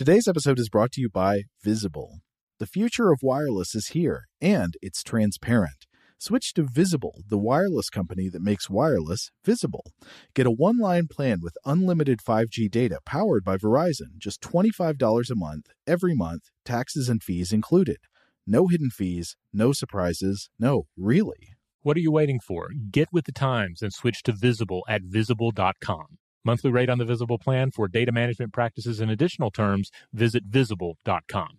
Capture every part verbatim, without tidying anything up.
Today's episode is brought to you by Visible. The future of wireless is here, and it's transparent. Switch to Visible, the wireless company that makes wireless visible. Get a one-line plan with unlimited five G data powered by Verizon, just twenty-five dollars a month, every month, taxes and fees included. No hidden fees, no surprises, no, really. What are you waiting for? Get with the times and switch to Visible at visible dot com. Monthly rate on the Visible plan for data management practices and additional terms, visit visible dot com.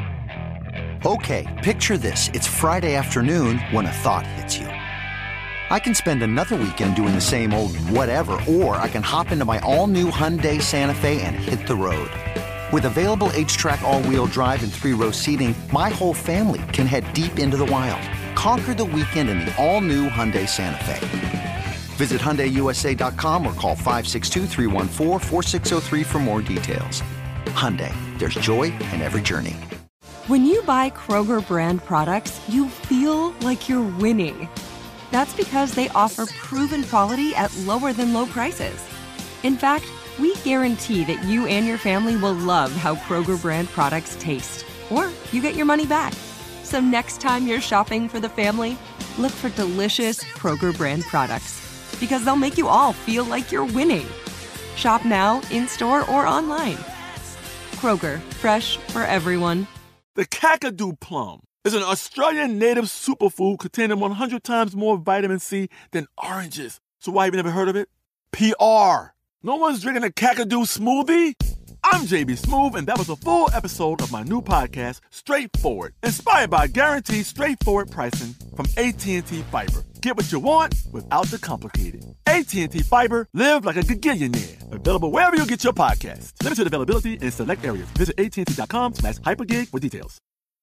Okay, picture this. It's Friday afternoon when a thought hits you. I can spend another weekend doing the same old whatever, or I can hop into my all-new Hyundai Santa Fe and hit the road. With available H-Track all-wheel drive and three-row seating, my whole family can head deep into the wild. Conquer the weekend in the all-new Hyundai Santa Fe. Visit Hyundai U S A dot com or call five six two, three one four, four six zero three for more details. Hyundai, there's joy in every journey. When you buy Kroger brand products, you feel like you're winning. That's because they offer proven quality at lower than low prices. In fact, we guarantee that you and your family will love how Kroger brand products taste, or you get your money back. So next time you're shopping for the family, look for delicious Kroger brand products, because they'll make you all feel like you're winning. Shop now, in-store, or online. Kroger, fresh for everyone. The Kakadu plum is an Australian native superfood containing one hundred times more vitamin C than oranges. So why have you never heard of it? P R. No one's drinking a Kakadu smoothie? I'm J B Smoove, and that was a full episode of my new podcast, Straightforward, inspired by guaranteed straightforward pricing from A T and T Fiber. Get what you want without the complicated. A T and T Fiber, live like a gigillionaire. Available wherever you get your podcasts. Limited availability in select areas. Visit A T and T dot com slash hypergig for details.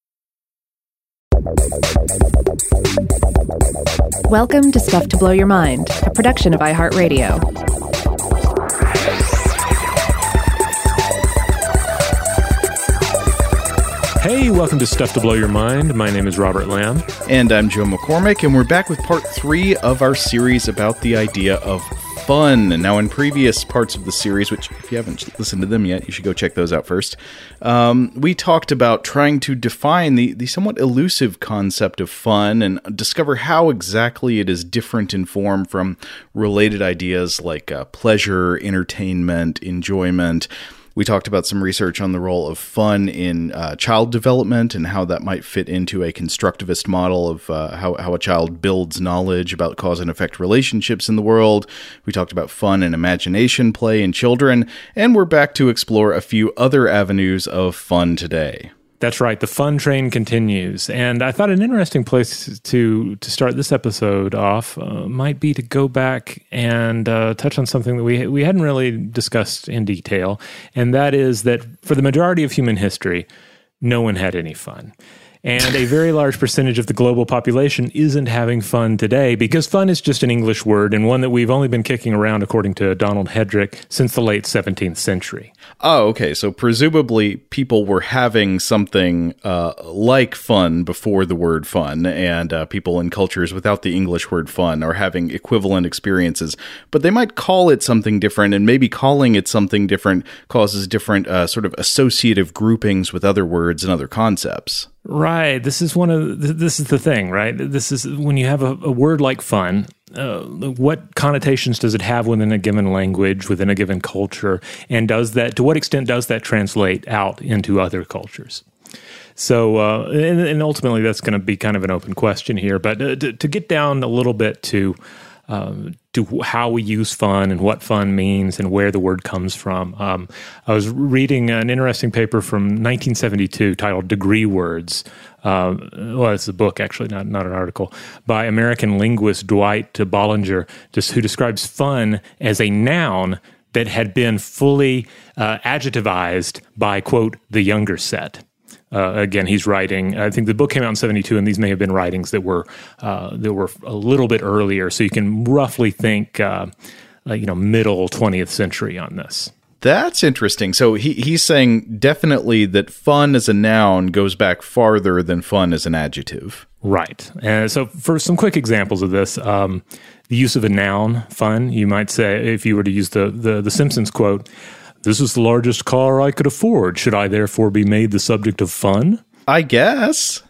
Welcome to Stuff to Blow Your Mind, a production of iHeartRadio. Hey, welcome to Stuff to Blow Your Mind. My name is Robert Lamb. And I'm Joe McCormick, and we're back with part three of our series about the idea of fun. And now in previous parts of the series, which if you haven't listened to them yet, you should go check those out first, um, we talked about trying to define the, the somewhat elusive concept of fun and discover how exactly it is different in form from related ideas like uh, pleasure, entertainment, enjoyment. We talked about some research on the role of fun in uh, child development and how that might fit into a constructivist model of uh, how, how a child builds knowledge about cause and effect relationships in the world. We talked about fun and imagination play in children, and we're back to explore a few other avenues of fun today. That's right. The fun train continues. And I thought an interesting place to to start this episode off uh, might be to go back and uh, touch on something that we we hadn't really discussed in detail, and that is that for the majority of human history, no one had any fun. And a very large percentage of the global population isn't having fun today because fun is just an English word and one that we've only been kicking around, according to Donald Hedrick, since the late seventeenth century. Oh, okay. So presumably people were having something uh, like fun before the word fun, and uh, people in cultures without the English word fun are having equivalent experiences, but they might call it something different, and maybe calling it something different causes different uh, sort of associative groupings with other words and other concepts. Right. This is one of the, this is the thing, right? This is when you have a, a word like fun, uh, what connotations does it have within a given language, within a given culture, and does that, to what extent does that translate out into other cultures? So, uh, and, and ultimately that's going to be kind of an open question here, but uh, to, to get down a little bit to Um, to how we use fun and what fun means and where the word comes from. Um, I was reading an interesting paper from nineteen seventy-two titled Degree Words. Uh, well, it's a book, actually, not, not an article, by American linguist Dwight Bollinger, just, who describes fun as a noun that had been fully uh, adjectivized by, quote, the younger set. Uh, again, he's writing, I think the book came out in seventy-two, and these may have been writings that were uh, that were a little bit earlier, so you can roughly think, uh, uh, you know, middle twentieth century on this. That's interesting. So he he's saying definitely that fun as a noun goes back farther than fun as an adjective. Right. And so for some quick examples of this, um, the use of a noun, fun, you might say, if you were to use the, the, the Simpsons quote, This is the largest car I could afford. Should I therefore be made the subject of fun? I guess.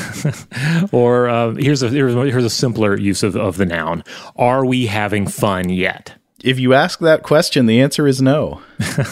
Or uh, here's a here's, here's a simpler use of, of the noun. Are we having fun yet? If you ask that question, the answer is no.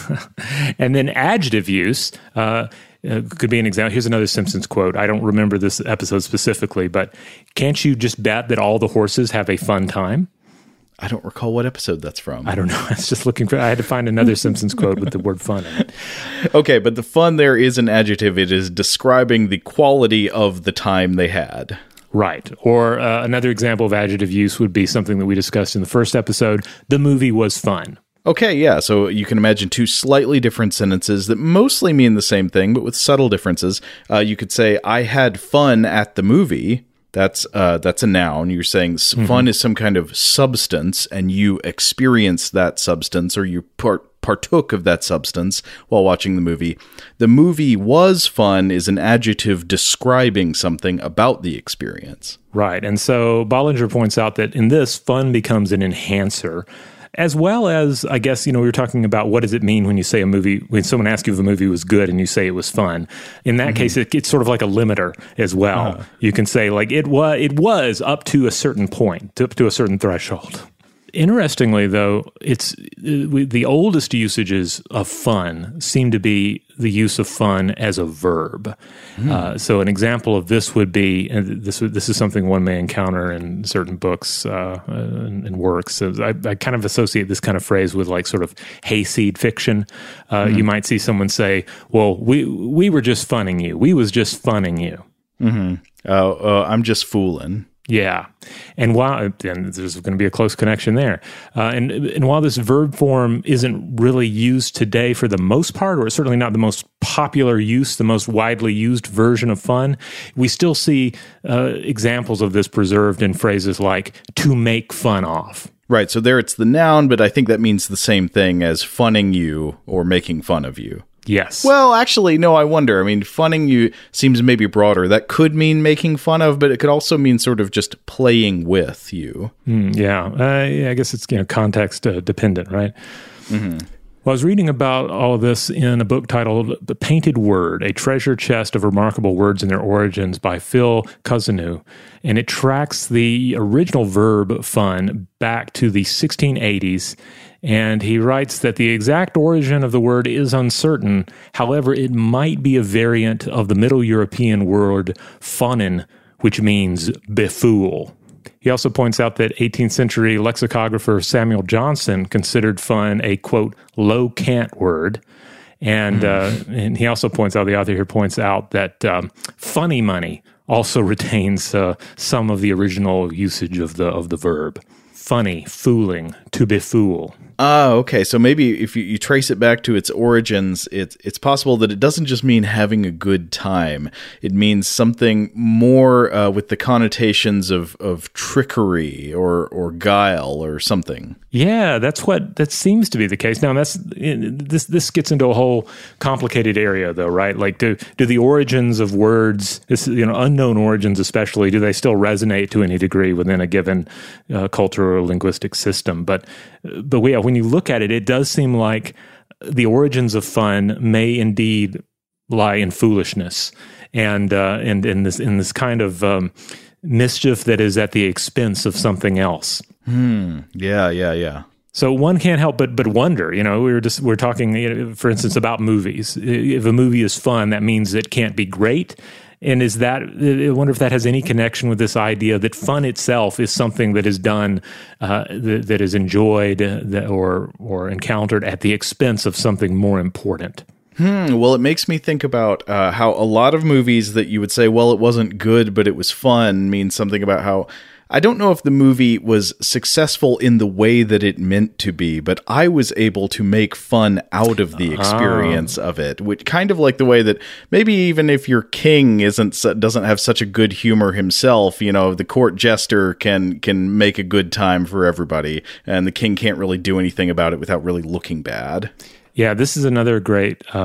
And then adjective use uh, uh, could be an example. Here's another Simpsons quote. I don't remember this episode specifically, but can't you just bet that all the horses have a fun time? I don't recall what episode that's from. I don't know. I was just looking for, I had to find another Simpsons quote with the word fun in it. Okay, but the fun there is an adjective. It is describing the quality of the time they had. Right. Or uh, another example of adjective use would be something that we discussed in the first episode. The movie was fun. Okay, yeah, so you can imagine two slightly different sentences that mostly mean the same thing, but with subtle differences. Uh, you could say, I had fun at the movie. That's uh, that's a noun. You're saying mm-hmm. fun is some kind of substance, and you experienced that substance, or you part partook of that substance while watching the movie. The movie was fun is an adjective describing something about the experience. Right. And so Bollinger points out that in this, fun becomes an enhancer, as well as, I guess, you know, we were talking about what does it mean when you say a movie, when someone asks you if a movie was good and you say it was fun. In that mm-hmm. case, it, it's sort of like a limiter as well. Uh-huh. You can say, like, it was, it was up to a certain point, up to a certain threshold. Interestingly, though, it's the oldest usages of fun seem to be the use of fun as a verb. Mm. Uh, so an example of this would be, and this this is something one may encounter in certain books uh, and, and works. So I, I kind of associate this kind of phrase with like sort of hayseed fiction. Uh, mm. You might see someone say, well, we we were just funning you. We was just funning you. Mm-hmm. Uh, uh, I'm just fooling. Yeah. And while, and there's going to be a close connection there. Uh, and, and while this verb form isn't really used today for the most part, or it's certainly not the most popular use, the most widely used version of fun, we still see uh, examples of this preserved in phrases like to make fun of. Right. So there it's the noun, but I think that means the same thing as funning you or making fun of you. Yes. Well, actually, no, I wonder. I mean, funning you seems maybe broader. That could mean making fun of, but it could also mean sort of just playing with you. Mm, yeah. Uh, yeah. I guess it's, you know, context uh, dependent, right? Mm-hmm. Well, I was reading about all of this in a book titled The Painted Word, A Treasure Chest of Remarkable Words and Their Origins by Phil Cousinu. And it tracks the original verb fun back to the sixteen eighties. And he writes that the exact origin of the word is uncertain. However, it might be a variant of the Middle European word fonnen, which means befool. He also points out that eighteenth century lexicographer Samuel Johnson considered fun a, quote, low cant word. And, mm. uh, and he also points out, the author here points out that um, funny money also retains uh, some of the original usage of the of the verb. Funny, fooling, to befool. Ah, okay. So maybe if you, you trace it back to its origins, it's it's possible that it doesn't just mean having a good time. It means something more uh, with the connotations of, of trickery or or guile or something. Yeah, that's what that seems to be the case. Now, that's this this gets into a whole complicated area, though, right? Like, do do the origins of words, this, you know, unknown origins especially, do they still resonate to any degree within a given uh, culture or linguistic system? But but we, when you look at it, it does seem like the origins of fun may indeed lie in foolishness and uh, and in this in this kind of um, mischief that is at the expense of something else. Hmm. Yeah. Yeah. Yeah. So one can't help but but wonder. You know, we were just we're talking, you know, for instance, about movies. If a movie is fun, that means it can't be great. And is that, I wonder if that has any connection with this idea that fun itself is something that is done, uh, that, that is enjoyed uh, that, or or encountered at the expense of something more important. Hmm. Well, it makes me think about uh, how a lot of movies that you would say, well, it wasn't good, but it was fun, means something about how, I don't know if the movie was successful in the way that it meant to be, but I was able to make fun out of the experience oh. of it, which kind of like the way that maybe even if your king isn't doesn't have such a good humor himself, you know, the court jester can can make a good time for everybody, and the king can't really do anything about it without really looking bad. Yeah, this is another great um,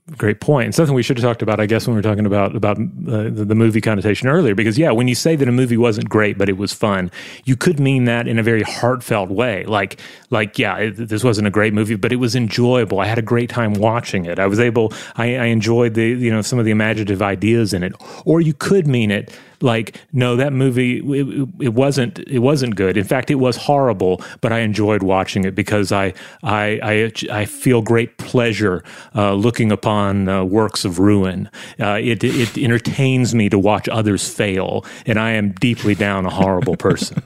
Great point. And something we should have talked about, I guess, when we were talking about about uh, the, the movie connotation earlier. Because, yeah, when you say that a movie wasn't great, but it was fun, you could mean that in a very heartfelt way. Like, like yeah, it, this wasn't a great movie, but it was enjoyable. I had a great time watching it. I was able, I, I enjoyed the, you know, some of the imaginative ideas in it. Or you could mean it like, no, that movie, it, it wasn't, it wasn't good. In fact, it was horrible, but I enjoyed watching it because I, I, I, I feel great pleasure uh, looking upon uh, works of ruin. Uh, it, it entertains me to watch others fail, and I am deeply down a horrible person.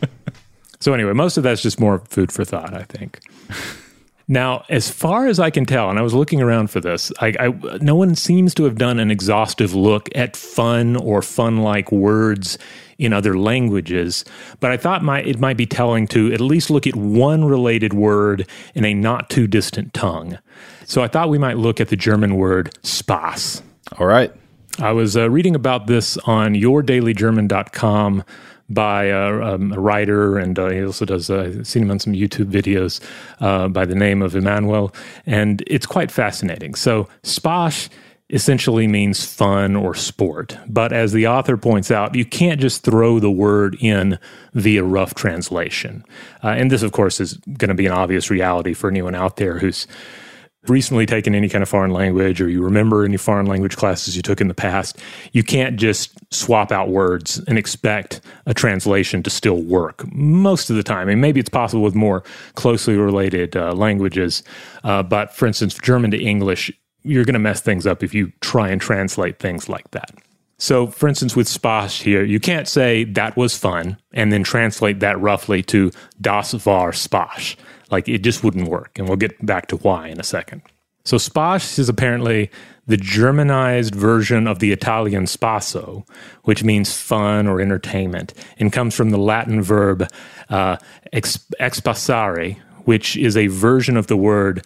So anyway, most of that's just more food for thought, I think. Now, as far as I can tell, and I was looking around for this, I, I, no one seems to have done an exhaustive look at fun or fun-like words in other languages, but I thought my, it might be telling to at least look at one related word in a not-too-distant tongue. So I thought we might look at the German word Spaß. All right. I was uh, reading about this on your daily german dot com by a, um, a writer, and uh, he also does, uh, I've seen him on some YouTube videos uh, by the name of Emmanuel, and it's quite fascinating. So Spaß essentially means fun or sport, but as the author points out, you can't just throw the word in via rough translation. Uh, and this, of course, is going to be an obvious reality for anyone out there who's recently taken any kind of foreign language, or you remember any foreign language classes you took in the past. You can't just swap out words and expect a translation to still work most of the time. And maybe it's possible with more closely related uh, languages. Uh, but for instance, German to English, you're going to mess things up if you try and translate things like that. So, for instance, with Spaß here, you can't say that was fun and then translate that roughly to das war Spaß. Like, it just wouldn't work, and we'll get back to why in a second. So Spaß is apparently the Germanized version of the Italian spasso, which means fun or entertainment, and comes from the Latin verb uh, ex- expassare, which is a version of the word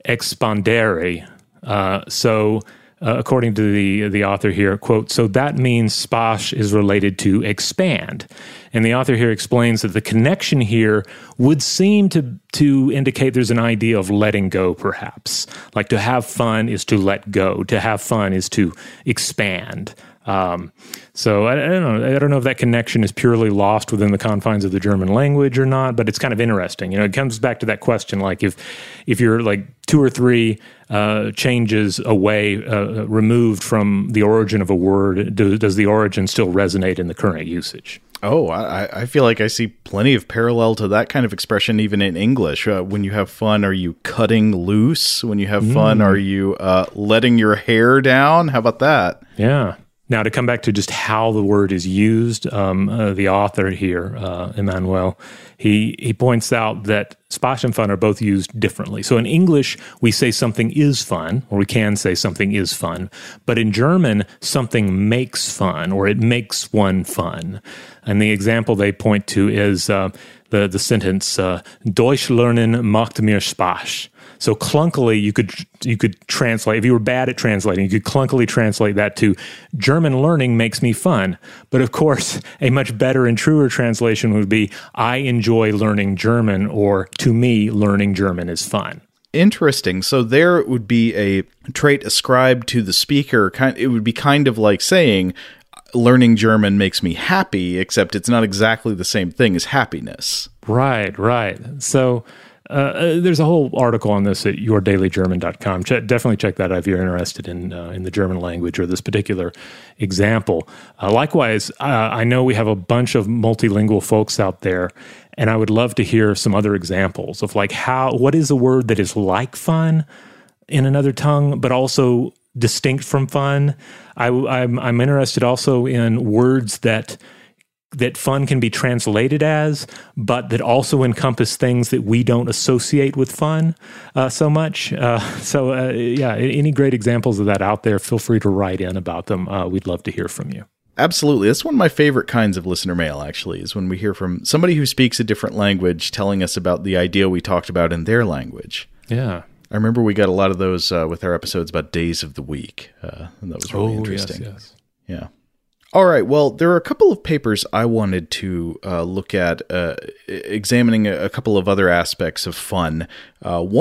expandere. Uh, so... Uh, according to the the author here, quote, so that means Spaß is related to expand. And the author here explains that the connection here would seem to, to indicate there's an idea of letting go, perhaps. Like to have fun is to let go. To have fun is to expand. Um, so I, I don't know. I don't know if that connection is purely lost within the confines of the German language or not, but it's kind of interesting. You know, it comes back to that question, like if if you're like two or three uh, changes away, uh, removed from the origin of a word, do, does the origin still resonate in the current usage? Oh, I, I feel like I see plenty of parallel to that kind of expression even in English. Uh, when you have fun, are you cutting loose? When you have fun, mm. are you uh, letting your hair down? How about that? Yeah. Now, to come back to just how the word is used, um, uh, the author here, uh, Emmanuel, he, he points out that Spaß and fun are both used differently. So in English, we say something is fun, or we can say something is fun. But in German, something makes fun, or it makes one fun. And the example they point to is uh, the, the sentence, uh, Deutsch lernen macht mir Spaß. So clunkily, you could you could translate, if you were bad at translating, you could clunkily translate that to German learning makes me fun. But of course, a much better and truer translation would be I enjoy learning German, or to me, learning German is fun. Interesting. So there would be a trait ascribed to the speaker. Kind, it would be kind of like saying learning German makes me happy, except it's not exactly the same thing as happiness. Right, right. So... Uh, there's a whole article on this at your daily german dot com. Ch- definitely check that out if you're interested in uh, in the German language or this particular example. Uh, likewise, uh, I know we have a bunch of multilingual folks out there, and I would love to hear some other examples of like how what is a word that is like fun in another tongue, but also distinct from fun. I, I'm, I'm interested also in words that. that fun can be translated as, but that also encompass things that we don't associate with fun uh, so much. Uh, so, uh, yeah, any great examples of that out there, feel free to write in about them. Uh, we'd love to hear from you. Absolutely. That's one of my favorite kinds of listener mail, actually, is when we hear from somebody who speaks a different language telling us about the idea we talked about in their language. Yeah. I remember we got a lot of those uh, with our episodes about days of the week. Uh, and that was really oh, interesting. Yes, yes. Yeah. All right. Well, there are a couple of papers I wanted to uh, look at, uh, examining a, a couple of other aspects of fun. Uh, one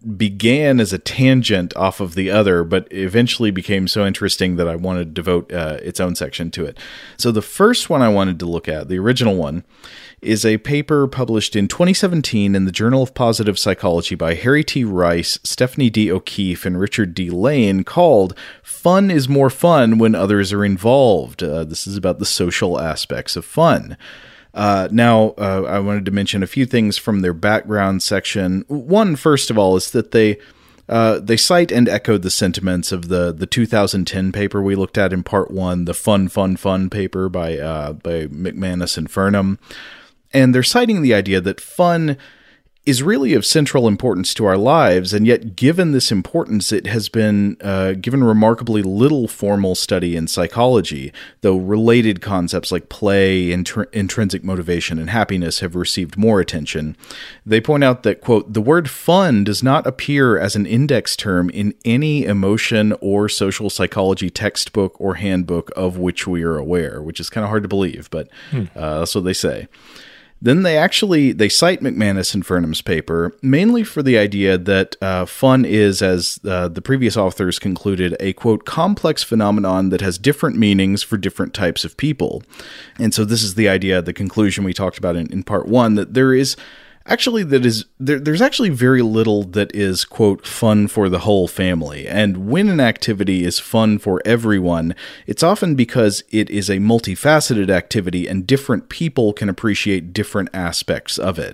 began as a tangent off of the other, but eventually became so interesting that I wanted to devote uh, its own section to it. So the first one I wanted to look at, the original one, is a paper published in twenty seventeen in the Journal of Positive Psychology by Harry T. Rice, Stephanie D. O'Keefe, and Richard D. Lane called Fun is More Fun When Others Are Involved. Uh, this is about the social aspects of fun. Uh, now, uh, I wanted to mention a few things from their background section. One, first of all, is that they uh, they cite and echoed the sentiments of the, the two thousand ten paper we looked at in part one, the Fun, Fun, Fun paper by uh, by McManus and Furnham. And they're citing the idea that fun is really of central importance to our lives, and yet given this importance, it has been uh, given remarkably little formal study in psychology, though related concepts like play, intr- intrinsic motivation, and happiness have received more attention. They point out that, quote, the word fun does not appear as an index term in any emotion or social psychology textbook or handbook of which we are aware, which is kind of hard to believe, but hmm. uh, that's what they say. Then they actually, they cite McManus and Furnham's paper, mainly for the idea that uh, fun is, as uh, the previous authors concluded, a, quote, complex phenomenon that has different meanings for different types of people. And so this is the idea, the conclusion we talked about in, in part one, that there is Actually, that is there, there's actually very little that is, quote, fun for the whole family. And when an activity is fun for everyone, it's often because it is a multifaceted activity and different people can appreciate different aspects of it.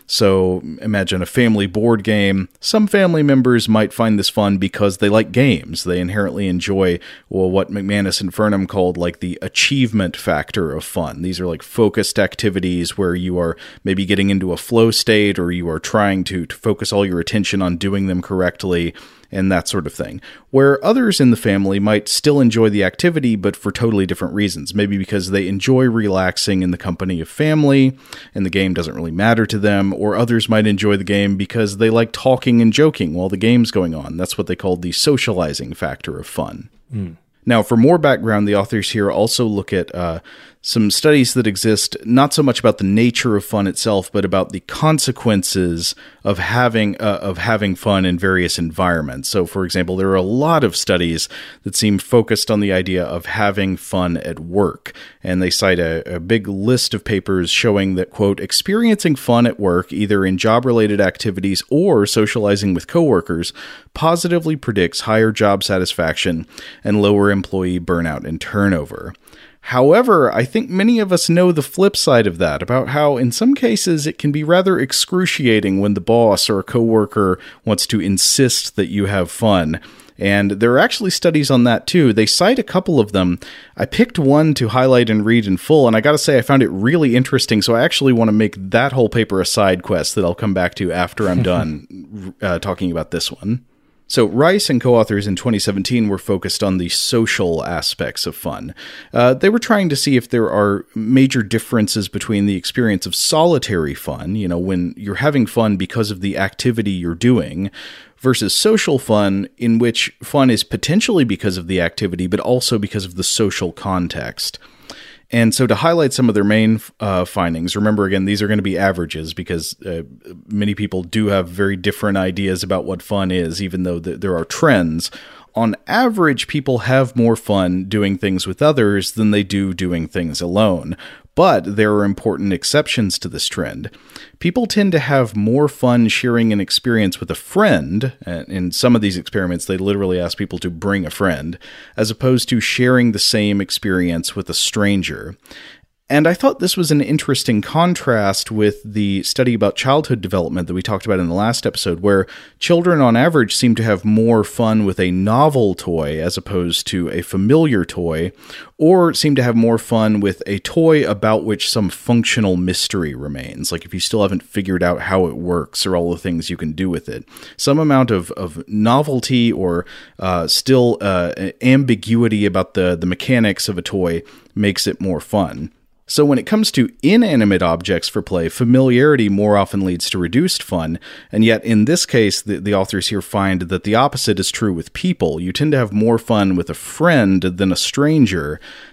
So imagine a family board game. Some family members might find this fun because they like games. They inherently enjoy, well, what McManus and Furnham called like the achievement factor of fun. These are like focused activities where you are maybe getting into a flow state, or you are trying to, to focus all your attention on doing them correctly, and that sort of thing. Where others in the family might still enjoy the activity, but for totally different reasons. Maybe because they enjoy relaxing in the company of family, and the game doesn't really matter to them, or others might enjoy the game because they like talking and joking while the game's going on. That's what they call the socializing factor of fun. Mm. Now, for more background, the authors here also look at uh, some studies that exist, not so much about the nature of fun itself, but about the consequences of having uh, of having fun in various environments. So, for example, there are a lot of studies that seem focused on the idea of having fun at work, and they cite a, a big list of papers showing that, quote, experiencing fun at work, either in job-related activities or socializing with coworkers, positively predicts higher job satisfaction and lower employee burnout and turnover. However, I think many of us know the flip side of that, about how in some cases it can be rather excruciating when the boss or a coworker wants to insist that you have fun. And there are actually studies on that too. They cite a couple of them. I picked one to highlight and read in full, and I gotta say I found it really interesting, so I actually want to make that whole paper a side quest that I'll come back to after I'm done uh, talking about this one. So Rice and co-authors in twenty seventeen were focused on the social aspects of fun. Uh, they were trying to see if there are major differences between the experience of solitary fun, you know, when you're having fun because of the activity you're doing, versus social fun, in which fun is potentially because of the activity, but also because of the social context. And so to highlight some of their main uh, findings, remember again, these are going to be averages because uh, many people do have very different ideas about what fun is, even though th- there are trends. On average, people have more fun doing things with others than they do doing things alone. But there are important exceptions to this trend. People tend to have more fun sharing an experience with a friend, and in some of these experiments they literally ask people to bring a friend, as opposed to sharing the same experience with a stranger. And I thought this was an interesting contrast with the study about childhood development that we talked about in the last episode, where children on average seem to have more fun with a novel toy as opposed to a familiar toy, or seem to have more fun with a toy about which some functional mystery remains, like if you still haven't figured out how it works or all the things you can do with it. Some amount of, of novelty or uh, still uh, ambiguity about the, the mechanics of a toy makes it more fun. So when it comes to inanimate objects for play, familiarity more often leads to reduced fun, and yet in this case, the, the authors here find that the opposite is true with people. You tend to have more fun with a friend than a stranger.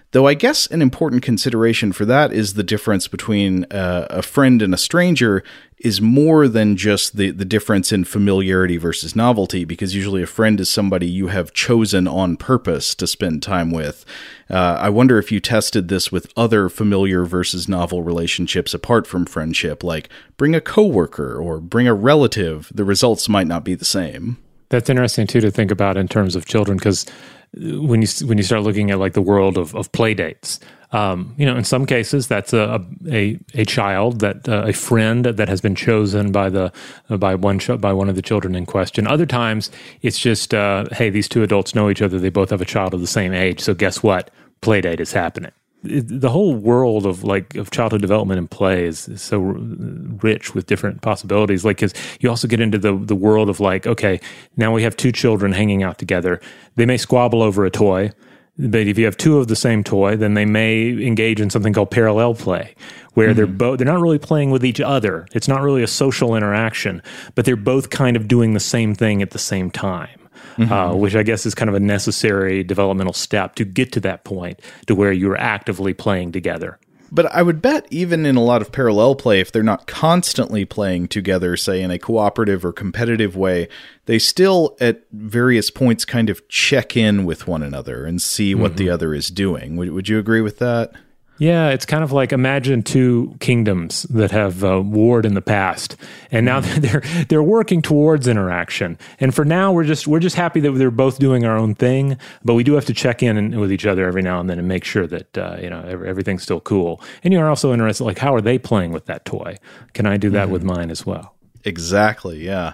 Though I guess an important consideration for that is the difference between uh, a friend and a stranger is more than just the, the difference in familiarity versus novelty, because usually a friend is somebody you have chosen on purpose to spend time with. Uh, I wonder if you tested this with other familiar versus novel relationships apart from friendship, like bring a coworker or bring a relative. The results might not be the same. That's interesting, too, to think about in terms of children, because when you when you start looking at like the world of, of play dates, um, you know, in some cases that's a a, a child that uh, a friend that has been chosen by the uh, by one ch- by one of the children in question. Other times it's just uh, hey, these two adults know each other. They both have a child of the same age. So guess what? Play date is happening. It, the whole world of like of childhood development and play is, is so rich with different possibilities. Like, because you also get into the the world of like, okay, now we have two children hanging out together. They may squabble over a toy, but if you have two of the same toy, then they may engage in something called parallel play, where mm-hmm. they're both they're not really playing with each other. It's not really a social interaction, but they're both kind of doing the same thing at the same time. Mm-hmm. Uh, which I guess is kind of a necessary developmental step to get to that point to where you're actively playing together. But I would bet even in a lot of parallel play, if they're not constantly playing together, say in a cooperative or competitive way, they still at various points kind of check in with one another and see what mm-hmm. the other is doing. Would, would you agree with that? Yeah, it's kind of like imagine two kingdoms that have uh, warred in the past, and now they're they're working towards interaction. And for now, we're just we're just happy that they're both doing our own thing, but we do have to check in with each other every now and then and make sure that uh, you know everything's still cool. And you're also interested, like, how are they playing with that toy? Can I do that mm-hmm. with mine as well? Exactly. Yeah.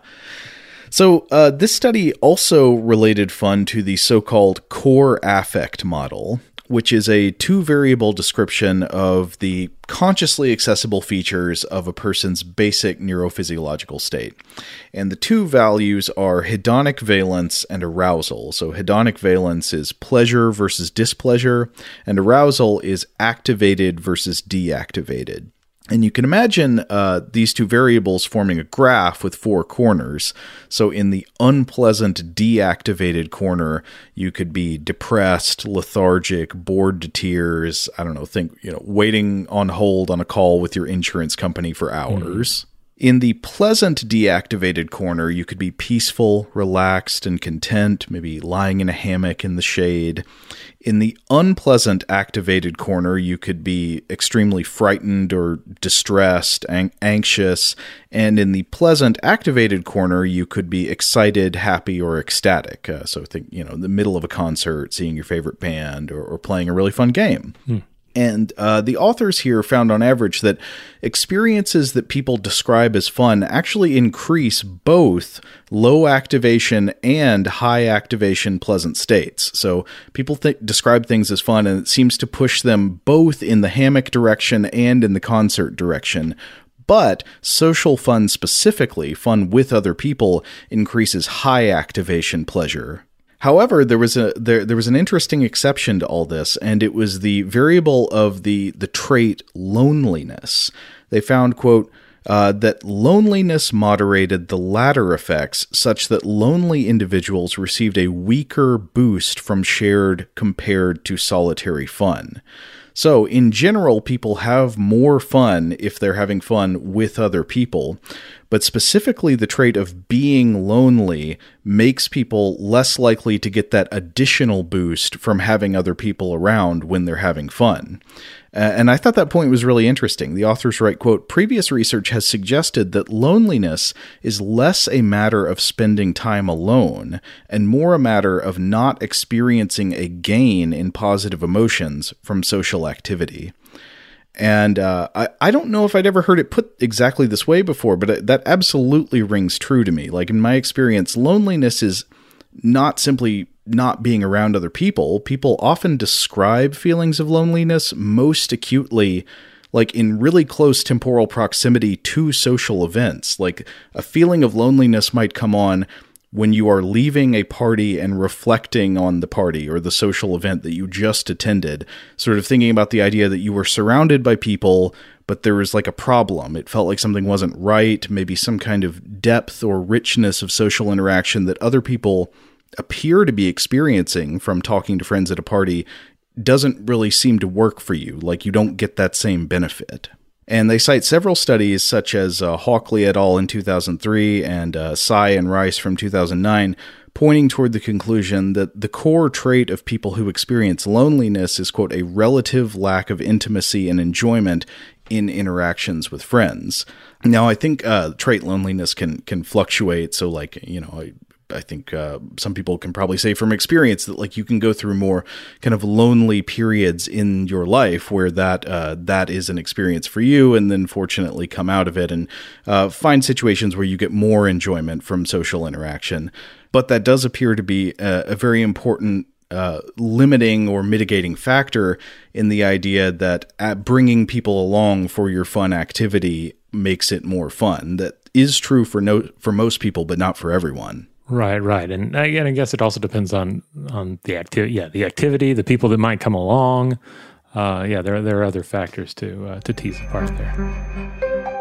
So uh, this study also related fun to the so-called core affect model, which is a two-variable description of the consciously accessible features of a person's basic neurophysiological state. And the two values are hedonic valence and arousal. So hedonic valence is pleasure versus displeasure, and arousal is activated versus deactivated. And you can imagine uh, these two variables forming a graph with four corners. So in the unpleasant deactivated corner, you could be depressed, lethargic, bored to tears. I don't know, think, you know, waiting on hold on a call with your insurance company for hours. Mm. In the pleasant deactivated corner, you could be peaceful, relaxed, and content, maybe lying in a hammock in the shade. In the unpleasant activated corner, you could be extremely frightened or distressed, ang- anxious. And in the pleasant activated corner, you could be excited, happy, or ecstatic. Uh, so think, you know, the middle of a concert, seeing your favorite band, or, or playing a really fun game. Hmm. And uh, the authors here found on average that experiences that people describe as fun actually increase both low activation and high activation pleasant states. So people th- describe things as fun, and it seems to push them both in the hammock direction and in the concert direction. But social fun specifically, fun with other people, increases high activation pleasure. However, there was a there there was an interesting exception to all this, and it was the variable of the the trait loneliness. They found, quote, uh, that loneliness moderated the latter effects such that lonely individuals received a weaker boost from shared compared to solitary fun. So, in general, people have more fun if they're having fun with other people, but specifically the trait of being lonely makes people less likely to get that additional boost from having other people around when they're having fun. Uh, and I thought that point was really interesting. The authors write, quote, previous research has suggested that loneliness is less a matter of spending time alone and more a matter of not experiencing a gain in positive emotions from social activity. And uh, I, I don't know if I'd ever heard it put exactly this way before, but it, that absolutely rings true to me. Like in my experience, loneliness is not simply not being around other people. People often describe feelings of loneliness most acutely, like in really close temporal proximity to social events. Like a feeling of loneliness might come on when you are leaving a party and reflecting on the party or the social event that you just attended, sort of thinking about the idea that you were surrounded by people, but there was like a problem. It felt like something wasn't right, maybe some kind of depth or richness of social interaction that other people appear to be experiencing from talking to friends at a party doesn't really seem to work for you. Like, you don't get that same benefit. And they cite several studies, such as uh, Hawkley et al. In two thousand three and uh, Tsai and Rice from two thousand nine, pointing toward the conclusion that the core trait of people who experience loneliness is, quote, a relative lack of intimacy and enjoyment in interactions with friends. Now, I think uh, trait loneliness can can fluctuate. So, like, you know, I, I think uh, some people can probably say from experience that, like, you can go through more kind of lonely periods in your life where that uh, that is an experience for you, and then fortunately come out of it and uh, find situations where you get more enjoyment from social interaction. But that does appear to be a, a very important uh, limiting or mitigating factor in the idea that at bringing people along for your fun activity makes it more fun. That is true for no for most people, but not for everyone. Right, right. And again, I guess it also depends on on the activity. Yeah, the activity, the people that might come along. Uh, yeah, there there are other factors to uh, to tease apart there.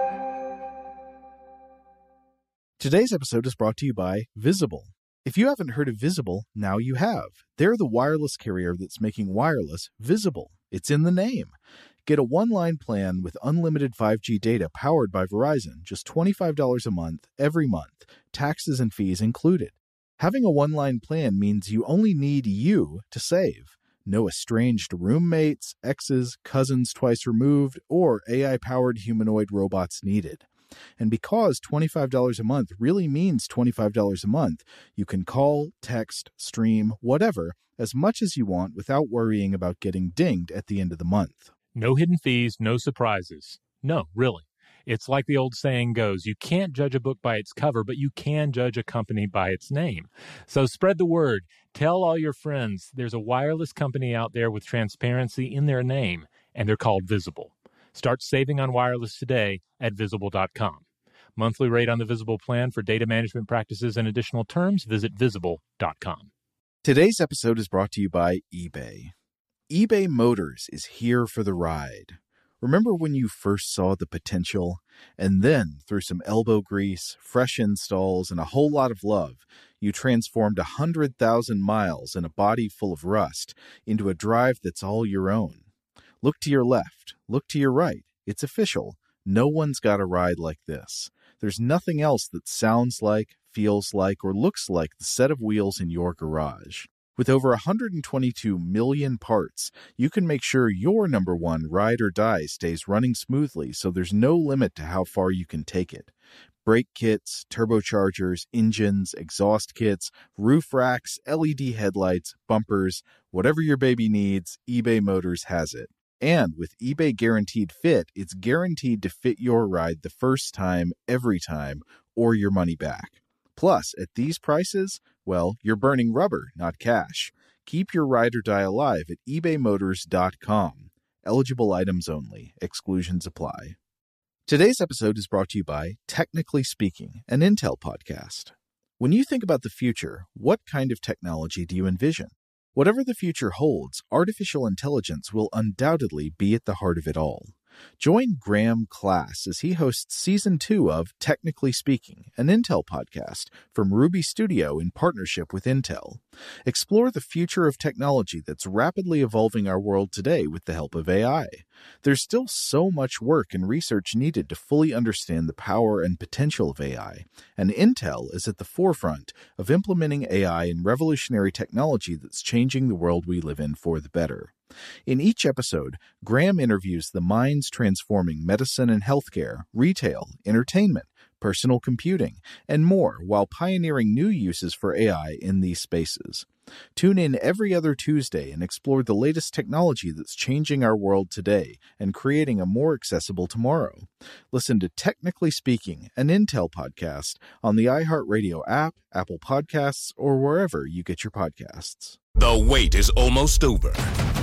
Today's episode is brought to you by Visible. If you haven't heard of Visible, now you have. They're the wireless carrier that's making wireless visible. It's in the name. Get a one-line plan with unlimited five G data powered by Verizon, just twenty-five dollars a month, every month, taxes and fees included. Having a one-line plan means you only need you to save. No estranged roommates, exes, cousins twice removed, or A I-powered humanoid robots needed. And because twenty-five dollars a month really means twenty-five dollars a month, you can call, text, stream, whatever, as much as you want without worrying about getting dinged at the end of the month. No hidden fees, no surprises. No, really. It's like the old saying goes, you can't judge a book by its cover, but you can judge a company by its name. So spread the word. Tell all your friends there's a wireless company out there with transparency in their name, and they're called Visible. Start saving on wireless today at visible dot com. Monthly rate on the Visible plan for data management practices and additional terms, visit visible dot com. Today's episode is brought to you by eBay. eBay Motors is here for the ride. Remember when you first saw the potential? And then, through some elbow grease, fresh installs, and a whole lot of love, you transformed one hundred thousand miles and a body full of rust into a drive that's all your own. Look to your left. Look to your right. It's official. No one's got a ride like this. There's nothing else that sounds like, feels like, or looks like the set of wheels in your garage. With over one hundred twenty-two million parts, you can make sure your number one ride or die stays running smoothly, so there's no limit to how far you can take it. Brake kits, turbochargers, engines, exhaust kits, roof racks, L E D headlights, bumpers, whatever your baby needs, eBay Motors has it. And with eBay Guaranteed Fit, it's guaranteed to fit your ride the first time, every time, or your money back. Plus, at these prices, well, you're burning rubber, not cash. Keep your ride or die alive at ebay motors dot com. Eligible items only. Exclusions apply. Today's episode is brought to you by Technically Speaking, an Intel podcast. When you think about the future, what kind of technology do you envision? Whatever the future holds, artificial intelligence will undoubtedly be at the heart of it all. Join Graham Class as he hosts Season two of Technically Speaking, an Intel podcast from Ruby Studio in partnership with Intel. Explore the future of technology that's rapidly evolving our world today with the help of A I. There's still so much work and research needed to fully understand the power and potential of A I, and Intel is at the forefront of implementing A I in revolutionary technology that's changing the world we live in for the better. In each episode, Graham interviews the minds transforming medicine and healthcare, retail, entertainment, personal computing, and more while pioneering new uses for A I in these spaces. Tune in every other Tuesday and explore the latest technology that's changing our world today and creating a more accessible tomorrow. Listen to Technically Speaking, an Intel podcast on the iHeartRadio app, Apple Podcasts, or wherever you get your podcasts. The wait is almost over.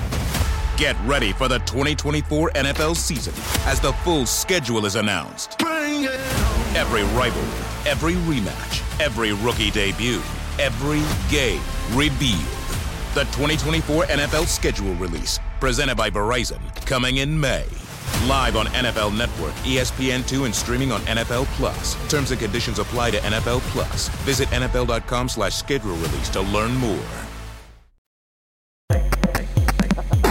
Get ready for the twenty twenty-four N F L season as the full schedule is announced. Bring it on. Every rivalry, every rematch, every rookie debut, every game revealed. The twenty twenty-four N F L schedule release, presented by Verizon, coming in May. Live on N F L Network, E S P N two, and streaming on N F L Plus. Terms and conditions apply to N F L Plus. Visit N F L dot com slash schedule release to learn more.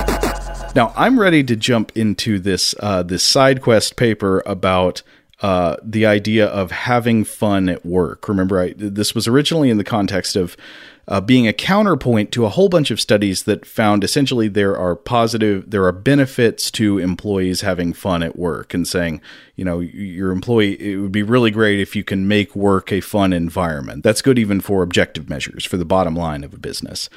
Now, I'm ready to jump into this uh, this side quest paper about uh, the idea of having fun at work. Remember, I, this was originally in the context of uh, being a counterpoint to a whole bunch of studies that found essentially there are positive, there are benefits to employees having fun at work, and saying, you know, your employee, it would be really great if you can make work a fun environment. That's good even for objective measures, for the bottom line of a business.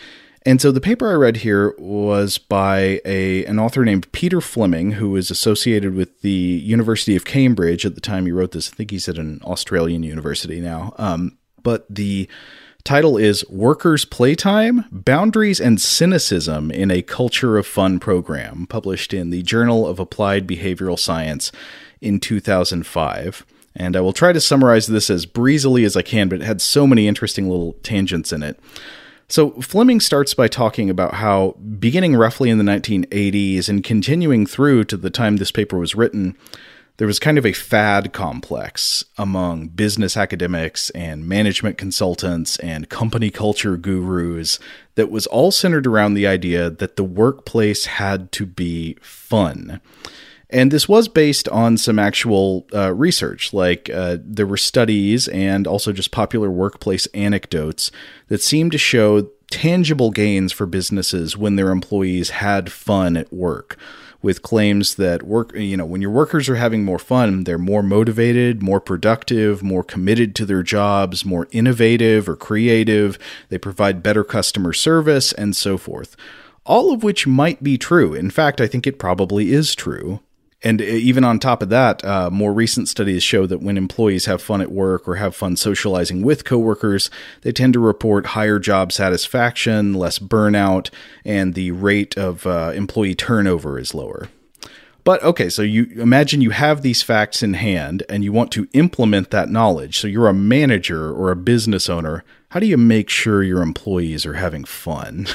And so the paper I read here was by a an author named Peter Fleming, who is associated with the University of Cambridge at the time he wrote this. I think he's at an Australian university now. Um, but the title is Workers' Playtime, Boundaries and Cynicism in a Culture of Fun Program, published in the Journal of Applied Behavioral Science in two thousand five. And I will try to summarize this as breezily as I can, but it had so many interesting little tangents in it. So Fleming starts by talking about how, beginning roughly in the nineteen eighties and continuing through to the time this paper was written, there was kind of a fad complex among business academics and management consultants and company culture gurus that was all centered around the idea that the workplace had to be fun. And this was based on some actual uh, research, like uh, there were studies and also just popular workplace anecdotes that seemed to show tangible gains for businesses when their employees had fun at work, with claims that work, you know, when your workers are having more fun, they're more motivated, more productive, more committed to their jobs, more innovative or creative, they provide better customer service, and so forth. All of which might be true. In fact, I think it probably is true. And even on top of that, uh, more recent studies show that when employees have fun at work or have fun socializing with coworkers, they tend to report higher job satisfaction, less burnout, and the rate of uh, employee turnover is lower. But okay, so you imagine you have these facts in hand and you want to implement that knowledge. So you're a manager or a business owner. How do you make sure your employees are having fun?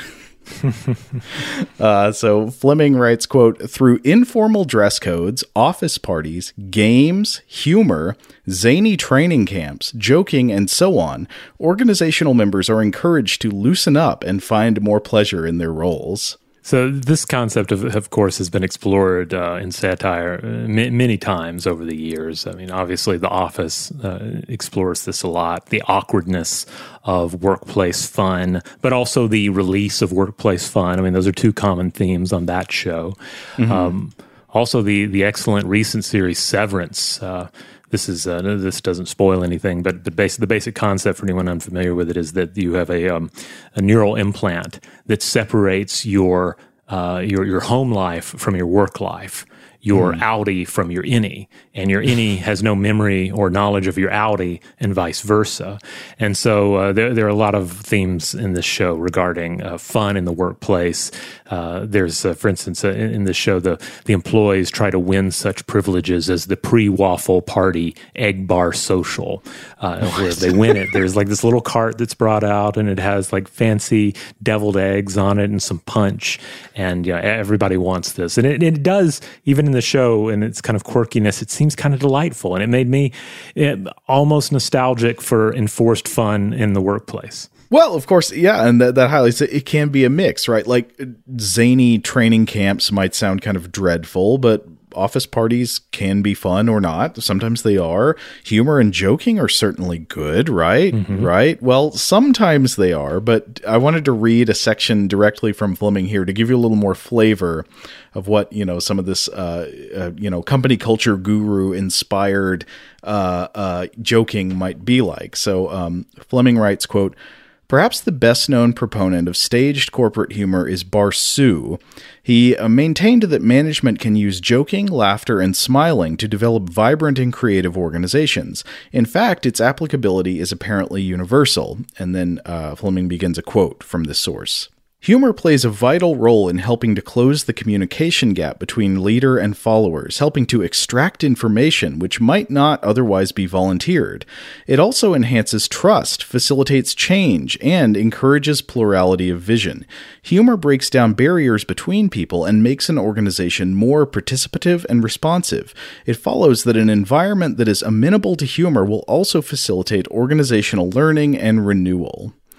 uh, so Fleming writes, quote, through informal dress codes, office parties, games, humor, zany training camps, joking, and so on, organizational members are encouraged to loosen up and find more pleasure in their roles. So this concept, of, of course, has been explored uh, in satire uh, m- many times over the years. I mean, obviously, The Office uh, explores this a lot, the awkwardness of workplace fun, but also the release of workplace fun. I mean, those are two common themes on that show. Mm-hmm. Um, also, the the excellent recent series Severance. Uh, This is uh, this doesn't spoil anything, but the basic the basic concept for anyone unfamiliar with it is that you have a um, a neural implant that separates your uh, your your home life from your work life, your mm. outie from your innie, and your innie has no memory or knowledge of your outie, and vice versa. And so uh, there there are a lot of themes in this show regarding uh, fun in the workplace. Uh, there's, uh, for instance, uh, in, in this show, the the employees try to win such privileges as the pre-waffle party egg bar social, uh, where if they win it, there's like this little cart that's brought out, and it has like fancy deviled eggs on it and some punch, and you know, everybody wants this, and it, it does even in the show and its kind of quirkiness. It seems kind of delightful, and it made me it, almost nostalgic for enforced fun in the workplace. Well, of course, yeah, and that, that highlights it. It can be a mix, right? Like zany training camps might sound kind of dreadful, but office parties can be fun or not. Sometimes they are. Humor and joking are certainly good, right? Mm-hmm. Right? Well, sometimes they are, but I wanted to read a section directly from Fleming here to give you a little more flavor of what, you know, some of this, uh, uh, you know, company culture guru inspired uh, uh, joking might be like. So um, Fleming writes, quote, perhaps the best-known proponent of staged corporate humor is Barsu. He uh, maintained that management can use joking, laughter, and smiling to develop vibrant and creative organizations. In fact, its applicability is apparently universal. And then uh, Fleming begins a quote from this source. Humor plays a vital role in helping to close the communication gap between leader and followers, helping to extract information which might not otherwise be volunteered. It also enhances trust, facilitates change, and encourages plurality of vision. Humor breaks down barriers between people and makes an organization more participative and responsive. It follows that an environment that is amenable to humor will also facilitate organizational learning and renewal.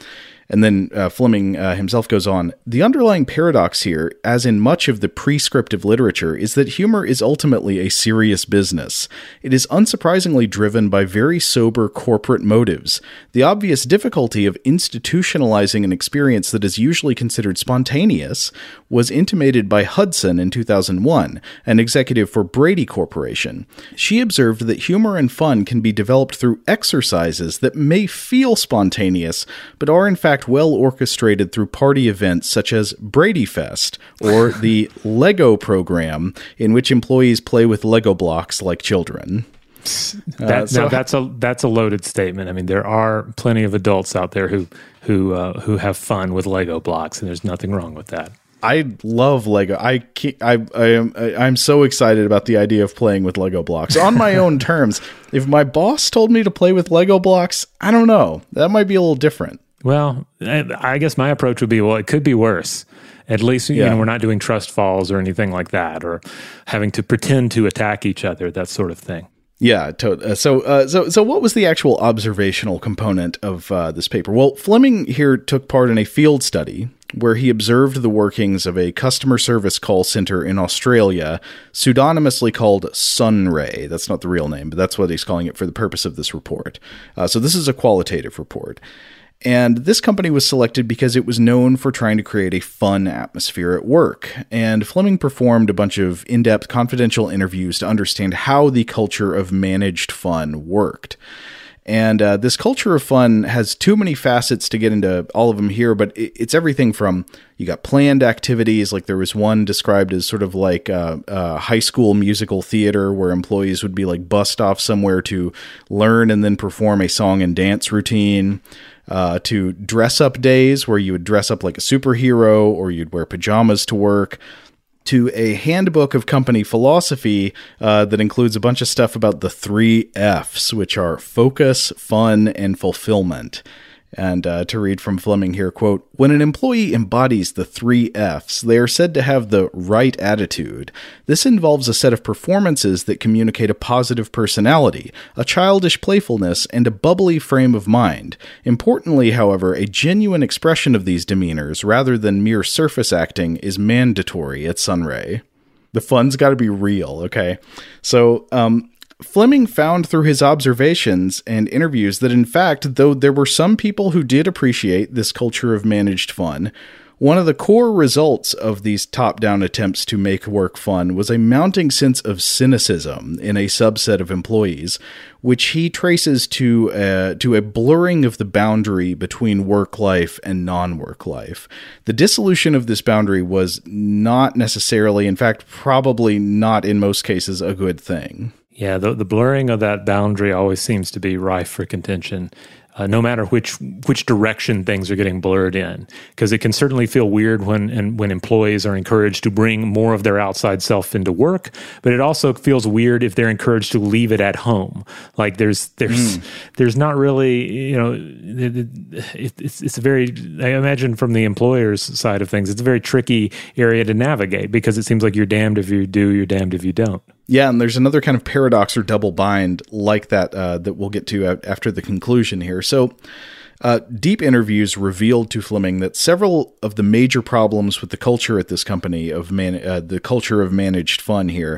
And then uh, Fleming uh, himself goes on, the underlying paradox here, as in much of the prescriptive literature, is that humor is ultimately a serious business. It is unsurprisingly driven by very sober corporate motives. The obvious difficulty of institutionalizing an experience that is usually considered spontaneous was intimated by Hudson in two thousand one, an executive for Brady Corporation. She observed that humor and fun can be developed through exercises that may feel spontaneous, but are in fact well orchestrated through party events such as Brady Fest or the Lego program, in which employees play with Lego blocks like children. That, uh, so, now that's a that's a loaded statement. I mean, there are plenty of adults out there who who uh, who have fun with Lego blocks, and there's nothing wrong with that. I love Lego. I can't, I I am I'm so excited about the idea of playing with Lego blocks on my own terms. If my boss told me to play with Lego blocks, I don't know. That might be a little different. Well, I guess my approach would be, well, it could be worse. At least, you yeah. know, we're not doing trust falls or anything like that, or having to pretend to attack each other, that sort of thing. Yeah, to, uh, so uh, so so what was the actual observational component of uh, this paper? Well, Fleming here took part in a field study where he observed the workings of a customer service call center in Australia, pseudonymously called Sunray. That's not the real name, but that's what he's calling it for the purpose of this report. Uh, so this is a qualitative report. And this company was selected because it was known for trying to create a fun atmosphere at work. And Fleming performed a bunch of in-depth confidential interviews to understand how the culture of managed fun worked. And uh, this culture of fun has too many facets to get into all of them here, but it, it's everything from, you got planned activities, like there was one described as sort of like a, a high school musical theater where employees would be like bussed off somewhere to learn and then perform a song and dance routine. Uh, to dress-up days where you would dress up like a superhero or you'd wear pajamas to work, to a handbook of company philosophy uh, that includes a bunch of stuff about the three F's, which are focus, fun, and fulfillment. And uh, to read from Fleming here, quote, when an employee embodies the three F's, they are said to have the right attitude. This involves a set of performances that communicate a positive personality, a childish playfulness, and a bubbly frame of mind. Importantly, however, a genuine expression of these demeanors, rather than mere surface acting, is mandatory at Sunray. The fun's got to be real, okay? So, um... Fleming found through his observations and interviews that, in fact, though there were some people who did appreciate this culture of managed fun, one of the core results of these top-down attempts to make work fun was a mounting sense of cynicism in a subset of employees, which he traces to uh, to a blurring of the boundary between work life and non-work life. The dissolution of this boundary was not necessarily, in fact, probably not in most cases, a good thing. Yeah, the, the blurring of that boundary always seems to be rife for contention, uh, no matter which which direction things are getting blurred in, because it can certainly feel weird when and when employees are encouraged to bring more of their outside self into work, but it also feels weird if they're encouraged to leave it at home. Like there's there's mm. there's not really, you know, it, it, it's it's a very, I imagine from the employer's side of things, it's a very tricky area to navigate because it seems like you're damned if you do, you're damned if you don't. Yeah, and there's another kind of paradox or double bind like that uh, that we'll get to after the conclusion here. So, uh, deep interviews revealed to Fleming that several of the major problems with the culture at this company of man, uh, the culture of managed fun here,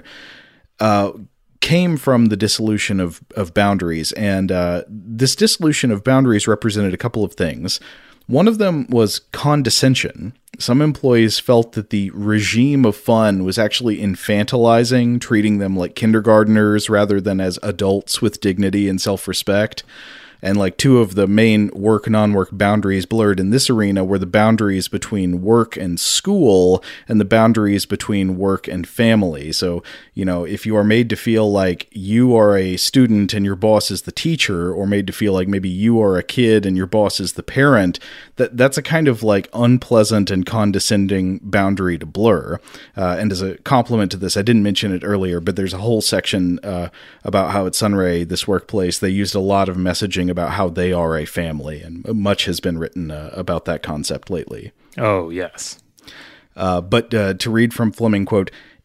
uh, came from the dissolution of of boundaries, and uh, this dissolution of boundaries represented a couple of things. One of them was condescension. Some employees felt that the regime of fun was actually infantilizing, treating them like kindergartners rather than as adults with dignity and self-respect. And like two of the main work, non-work boundaries blurred in this arena were the boundaries between work and school and the boundaries between work and family. So, you know, if you are made to feel like you are a student and your boss is the teacher, or made to feel like maybe you are a kid and your boss is the parent, that that's a kind of like unpleasant and condescending boundary to blur. Uh, and as a complement to this, I didn't mention it earlier, but there's a whole section uh, about how at Sunray, this workplace, they used a lot of messaging about how they are a family, and much has been written uh, about that concept lately. Oh, yes. Uh, but uh, to read from Fleming, quote,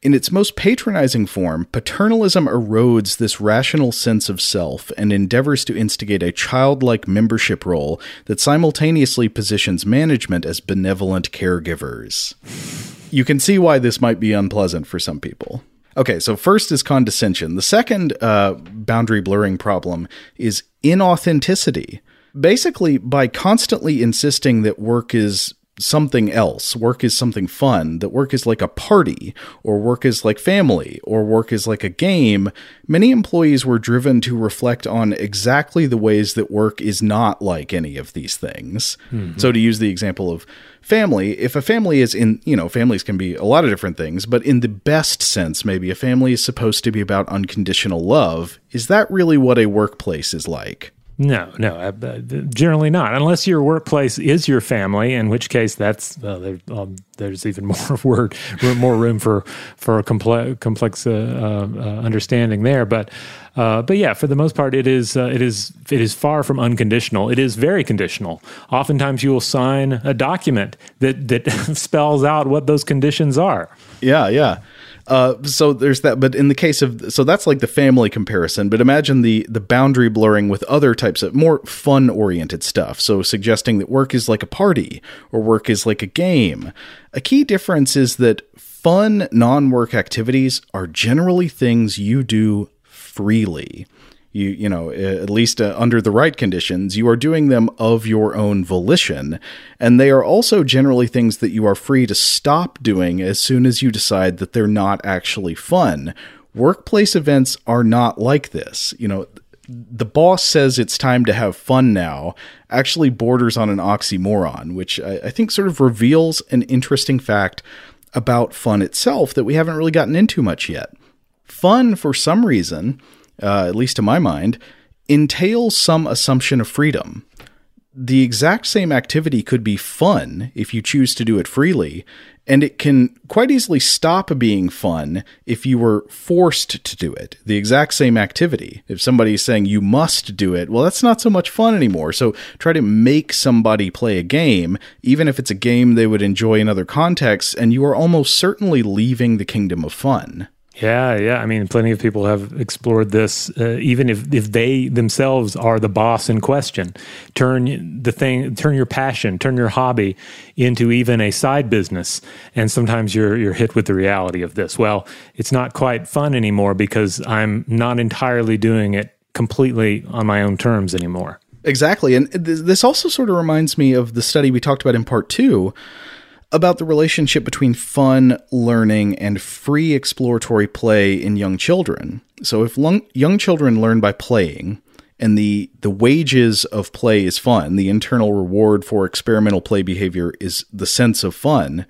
In its most patronizing form, paternalism erodes this rational sense of self and endeavors to instigate a childlike membership role that simultaneously positions management as benevolent caregivers. You can see why this might be unpleasant for some people. Okay, so first is condescension. The second uh, boundary blurring problem is inauthenticity. Basically, by constantly insisting that work is something else, work is something fun, that work is like a party, or work is like family, or work is like a game, many employees were driven to reflect on exactly the ways that work is not like any of these things. Mm-hmm. So to use the example of family, if a family is in, you know, families can be a lot of different things, but in the best sense, maybe a family is supposed to be about unconditional love. Is that really what a workplace is like? No, no, uh, generally not. Unless your workplace is your family, in which case that's uh, there, um, there's even more word, more room for for a complex, complex uh, uh, understanding there. But uh, but yeah, for the most part, it is uh, it is it is far from unconditional. It is very conditional. Oftentimes, you will sign a document that that spells out what those conditions are. Yeah, yeah. Uh, so there's that, but in the case of, so that's like the family comparison, but imagine the, the boundary blurring with other types of more fun oriented stuff. So suggesting that work is like a party or work is like a game. A key difference is that fun non-work activities are generally things you do freely. You, you know, at least uh, under the right conditions, you are doing them of your own volition. And they are also generally things that you are free to stop doing as soon as you decide that they're not actually fun. Workplace events are not like this. You know, the boss says it's time to have fun now actually borders on an oxymoron, which I, I think sort of reveals an interesting fact about fun itself that we haven't really gotten into much yet. Fun, for some reason, Uh, at least to my mind, entails some assumption of freedom. The exact same activity could be fun if you choose to do it freely, and it can quite easily stop being fun if you were forced to do it. The exact same activity. If somebody is saying you must do it, well, that's not so much fun anymore. So try to make somebody play a game, even if it's a game they would enjoy in other contexts, and you are almost certainly leaving the kingdom of fun. Yeah, yeah. I mean, plenty of people have explored this, uh, even if, if they themselves are the boss in question. Turn the thing, turn your passion, turn your hobby into even a side business, and sometimes you're you're hit with the reality of this. Well, it's not quite fun anymore because I'm not entirely doing it completely on my own terms anymore. Exactly, and this also sort of reminds me of the study we talked about in part two, about the relationship between fun, learning, and free exploratory play in young children. So if long, young children learn by playing, and the, the wages of play is fun, the internal reward for experimental play behavior is the sense of fun,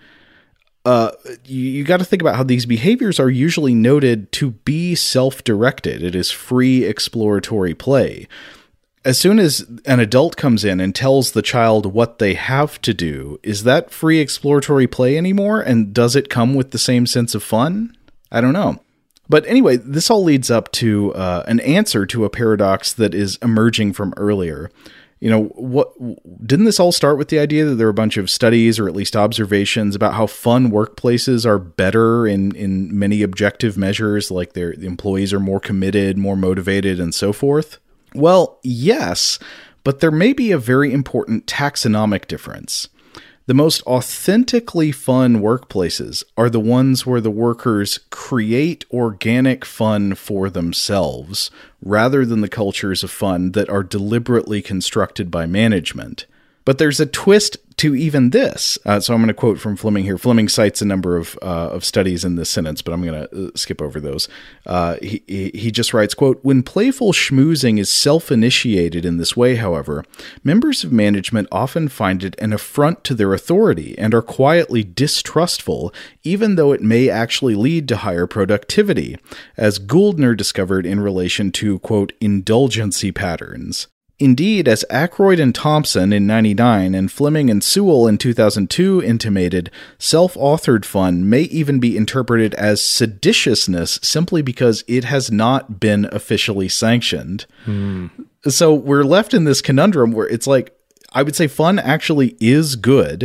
uh, you, you got to think about how these behaviors are usually noted to be self-directed. It is free exploratory play. As soon as an adult comes in and tells the child what they have to do, is that free exploratory play anymore? And does it come with the same sense of fun? I don't know. But anyway, this all leads up to uh, an answer to a paradox that is emerging from earlier. You know, what didn't this all start with the idea that there are a bunch of studies or at least observations about how fun workplaces are better in, in many objective measures, like their the employees are more committed, more motivated, and so forth? Well, yes, but there may be a very important taxonomic difference. The most authentically fun workplaces are the ones where the workers create organic fun for themselves, rather than the cultures of fun that are deliberately constructed by management. But there's a twist to even this. Uh, so I'm going to quote from Fleming here. Fleming cites a number of uh, of studies in this sentence, but I'm going to uh, skip over those. Uh, he, he just writes, quote, "When playful schmoozing is self-initiated in this way, however, members of management often find it an affront to their authority and are quietly distrustful, even though it may actually lead to higher productivity, as Gouldner discovered in relation to, quote, indulgency patterns. Indeed, as Ackroyd and Thompson in ninety-nine and Fleming and Sewell in two thousand two intimated, self-authored fun may even be interpreted as seditiousness simply because it has not been officially sanctioned." Mm. So we're left in this conundrum where it's like, I would say fun actually is good,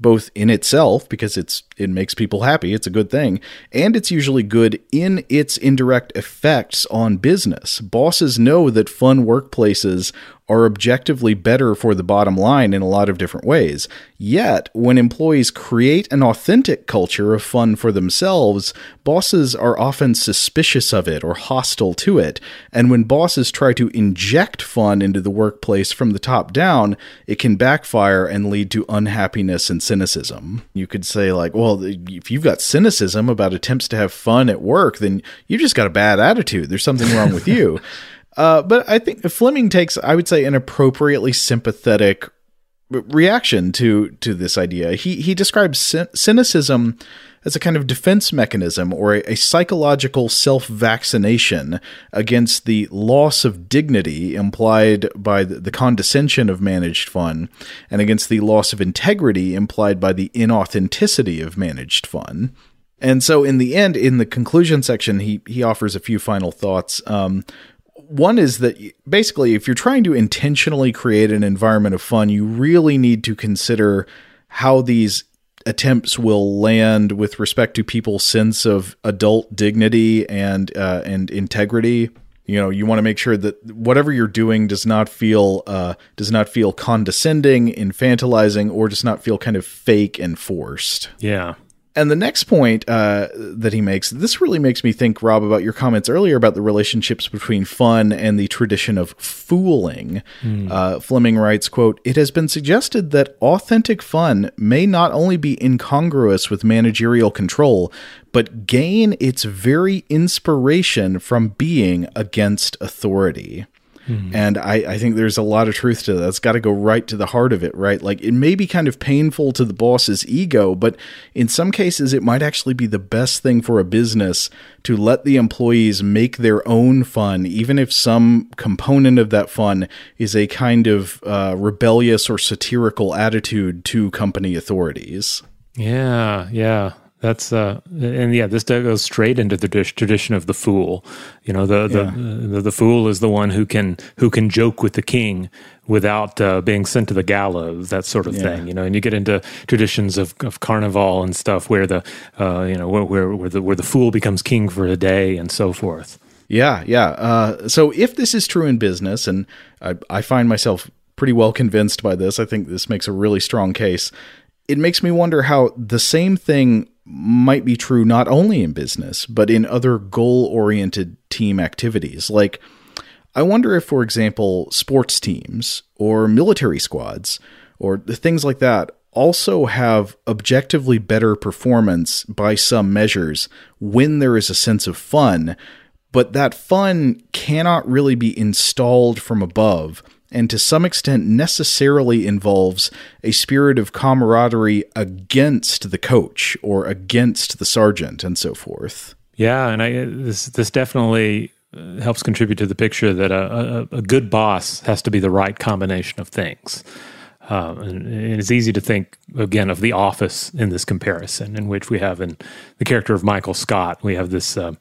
both in itself, because it's it makes people happy, it's a good thing, and it's usually good in its indirect effects on business. Bosses know that fun workplaces are objectively better for the bottom line in a lot of different ways. Yet, when employees create an authentic culture of fun for themselves, bosses are often suspicious of it or hostile to it. And when bosses try to inject fun into the workplace from the top down, it can backfire and lead to unhappiness and cynicism. You could say, like, well, if you've got cynicism about attempts to have fun at work, then you just got a bad attitude. There's something wrong with you. Uh, but I think Fleming takes, I would say, an appropriately sympathetic reaction to to this idea. He he describes cyn- cynicism as a kind of defense mechanism or a, a psychological self-vaccination against the loss of dignity implied by the, the condescension of managed fun, and against the loss of integrity implied by the inauthenticity of managed fun. And so in the end, in the conclusion section, he he offers a few final thoughts. Um, One is that basically, if you're trying to intentionally create an environment of fun, you really need to consider how these attempts will land with respect to people's sense of adult dignity and uh, and integrity. You know, you want to make sure that whatever you're doing does not feel uh, does not feel condescending, infantilizing, or does not feel kind of fake and forced. Yeah. And the next point uh, that he makes, this really makes me think, Rob, about your comments earlier about the relationships between fun and the tradition of fooling. Mm. Uh, Fleming writes, quote, "It has been suggested that authentic fun may not only be incongruous with managerial control, but gain its very inspiration from being against authority." Mm-hmm. And I, I think there's a lot of truth to that. It's got to go right to the heart of it, right? Like, it may be kind of painful to the boss's ego, but in some cases it might actually be the best thing for a business to let the employees make their own fun, even if some component of that fun is a kind of uh, rebellious or satirical attitude to company authorities. Yeah, yeah. That's uh, and yeah, this goes straight into the tradition of the fool. You know, the the, yeah. the the fool is the one who can who can joke with the king without uh, being sent to the gallows, that sort of yeah. thing. You know, and you get into traditions of, of carnival and stuff where the uh, you know where, where where the where the fool becomes king for a day and so forth. Yeah, yeah. Uh, so if this is true in business, and I, I find myself pretty well convinced by this, I think this makes a really strong case. It makes me wonder how the same thing might be true not only in business, but in other goal-oriented team activities. Like, I wonder if, for example, sports teams or military squads or things like that also have objectively better performance by some measures when there is a sense of fun, but that fun cannot really be installed from above, and to some extent necessarily involves a spirit of camaraderie against the coach or against the sergeant and so forth. Yeah, and I, this this definitely helps contribute to the picture that a, a, a good boss has to be the right combination of things. Uh, and it's easy to think, again, of The Office in this comparison, in which we have in the character of Michael Scott, we have this uh,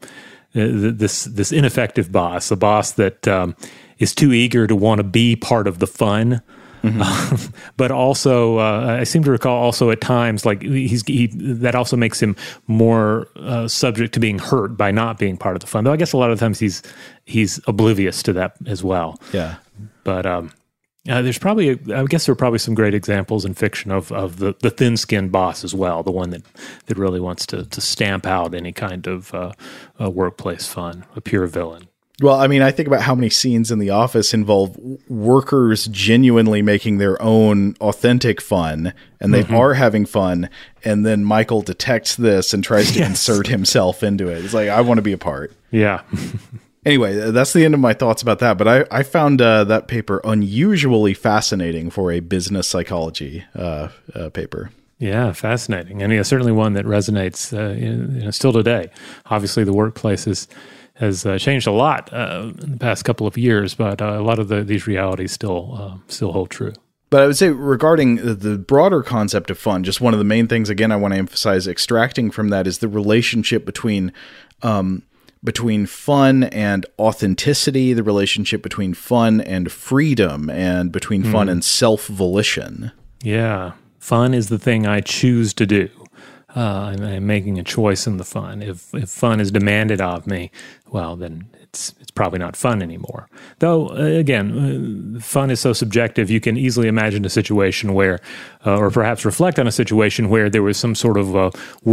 this this ineffective boss, a boss that um, is too eager to want to be part of the fun. Mm-hmm. Uh, but also, uh, I seem to recall also at times, like he's he, that also makes him more uh, subject to being hurt by not being part of the fun. Though I guess a lot of times he's he's oblivious to that as well. Yeah. But um, uh, there's probably, a, I guess there are probably some great examples in fiction of of the, the thin-skinned boss as well, the one that, that really wants to to stamp out any kind of uh, uh, workplace fun, a pure villain. Well, I mean, I think about how many scenes in The Office involve workers genuinely making their own authentic fun, and they mm-hmm. are having fun, and then Michael detects this and tries to yes. insert himself into it. It's like, I want to be a part. Yeah. Anyway, that's the end of my thoughts about that, but I, I found uh, that paper unusually fascinating for a business psychology uh, uh, paper. Yeah, fascinating. And yeah, certainly one that resonates uh, in, you know, still today. Obviously, the workplace is has uh, changed a lot uh, in the past couple of years, but uh, a lot of the, these realities still uh, still hold true. But I would say regarding the broader concept of fun, just one of the main things, again, I want to emphasize extracting from that is the relationship between um, between fun and authenticity, the relationship between fun and freedom, and between fun mm. and self-volition. Yeah. Fun is the thing I choose to do. Uh, I'm, I'm making a choice in the fun. If if fun is demanded of me, well, then it's it's probably not fun anymore. Though, uh, again, uh, fun is so subjective. You can easily imagine a situation where, uh, or perhaps reflect on a situation where there was some sort of uh,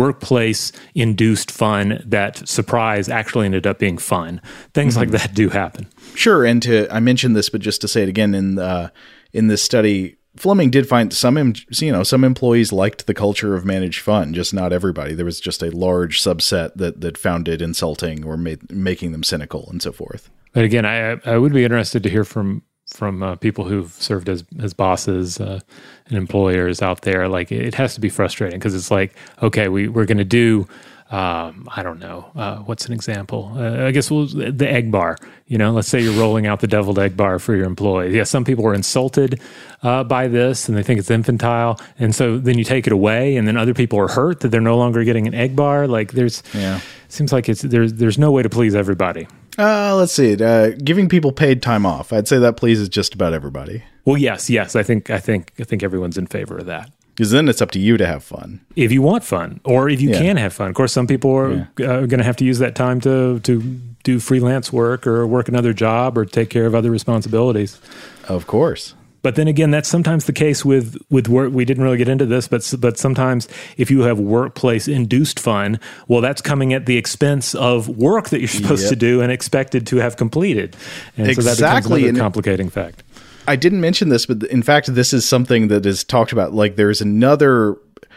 workplace-induced fun that, surprise, actually ended up being fun. Things mm-hmm. like that do happen. Sure, and to I mentioned this, but just to say it again, in uh, in this study, Fleming did find some, you know, some employees liked the culture of managed fun, just not everybody. There was just a large subset that that found it insulting or made, making them cynical and so forth. But again, I I would be interested to hear from from uh, people who've served as as bosses uh, and employers out there. Like, it has to be frustrating because it's like, okay, we we're going to do. Um, I don't know. Uh, what's an example? Uh, I guess we'll, the egg bar. You know, let's say you're rolling out the deviled egg bar for your employees. Yeah, some people are insulted uh, by this and they think it's infantile. And so then you take it away and then other people are hurt that they're no longer getting an egg bar. Like there's, yeah. seems like it's there's there's no way to please everybody. Uh, let's see. Uh, giving people paid time off. I'd say that pleases just about everybody. Well, yes, yes. I think I think I think everyone's in favor of that. Because then it's up to you to have fun. If you want fun, or if you yeah. can have fun. Of course, some people are yeah. uh, going to have to use that time to to do freelance work or work another job or take care of other responsibilities. Of course. But then again, that's sometimes the case with, with work. We didn't really get into this, but but sometimes if you have workplace-induced fun, well, that's coming at the expense of work that you're supposed yep. to do and expected to have completed. And exactly. so that becomes another complicating fact. I didn't mention this, but in fact, this is something that is talked about. Like, there's another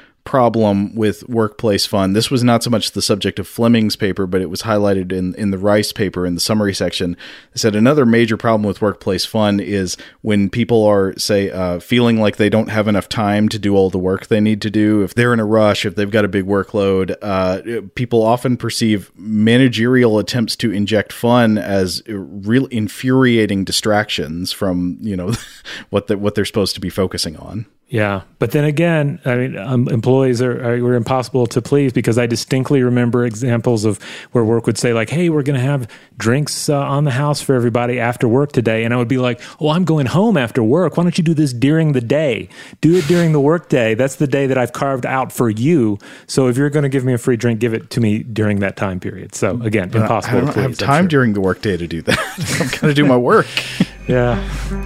problem with workplace fun. This was not so much the subject of Fleming's paper, but it was highlighted in, in the Rice paper in the summary section. It said another major problem with workplace fun is when people are, say, uh, feeling like they don't have enough time to do all the work they need to do. If they're in a rush, if they've got a big workload, uh, people often perceive managerial attempts to inject fun as real infuriating distractions from, you know, what the, what they're supposed to be focusing on. Yeah, but then again, I mean, um, employees are, are were impossible to please because I distinctly remember examples of where work would say like, "Hey, we're going to have drinks uh, on the house for everybody after work today," and I would be like, "Oh, I'm going home after work. Why don't you do this during the day? Do it during the work day. That's the day that I've carved out for you. So if you're going to give me a free drink, give it to me during that time period." So again, but impossible I don't to please. have time sure. during the work day to do that. I'm going to do my work. Yeah.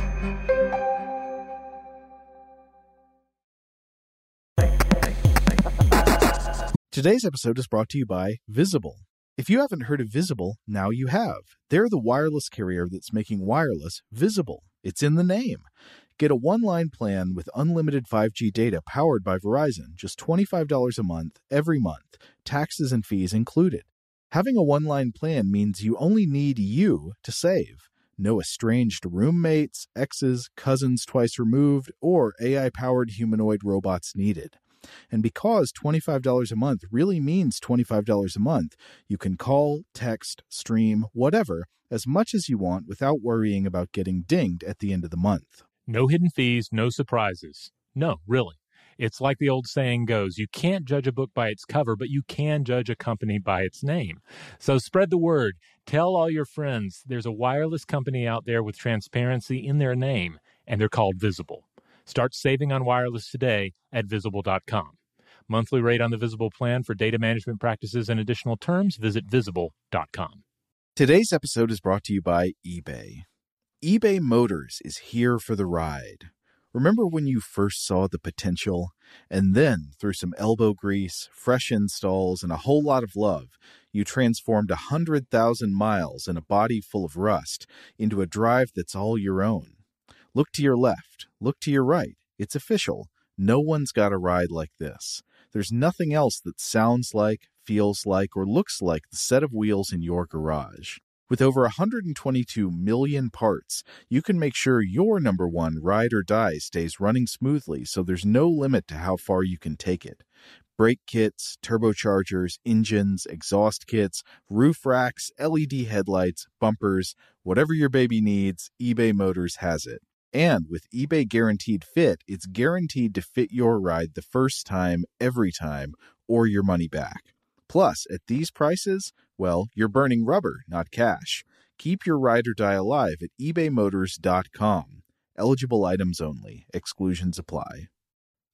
Today's episode is brought to you by Visible. If you haven't heard of Visible, now you have. They're the wireless carrier that's making wireless visible. It's in the name. Get a one-line plan with unlimited five G data powered by Verizon, just twenty-five dollars a month, every month, taxes and fees included. Having a one-line plan means you only need you to save. No estranged roommates, exes, cousins twice removed, or A I-powered humanoid robots needed. And because twenty-five dollars a month really means twenty-five dollars a month, you can call, text, stream, whatever, as much as you want without worrying about getting dinged at the end of the month. No hidden fees, no surprises. No, really. It's like the old saying goes, you can't judge a book by its cover, but you can judge a company by its name. So spread the word. Tell all your friends there's a wireless company out there with transparency in their name, and they're called Visible. Start saving on wireless today at visible dot com. Monthly rate on the Visible plan for data management practices and additional terms, visit visible dot com. Today's episode is brought to you by eBay. eBay Motors is here for the ride. Remember when you first saw the potential? And then, through some elbow grease, fresh installs, and a whole lot of love, you transformed one hundred thousand miles and a body full of rust into a drive that's all your own. Look to your left. Look to your right. It's official. No one's got a ride like this. There's nothing else that sounds like, feels like, or looks like the set of wheels in your garage. With over one hundred twenty-two million parts, you can make sure your number one ride or die stays running smoothly so there's no limit to how far you can take it. Brake kits, turbochargers, engines, exhaust kits, roof racks, L E D headlights, bumpers, whatever your baby needs, eBay Motors has it. And with eBay Guaranteed Fit, it's guaranteed to fit your ride the first time, every time, or your money back. Plus, at these prices, well, you're burning rubber, not cash. Keep your ride or die alive at ebay motors dot com. Eligible items only. Exclusions apply.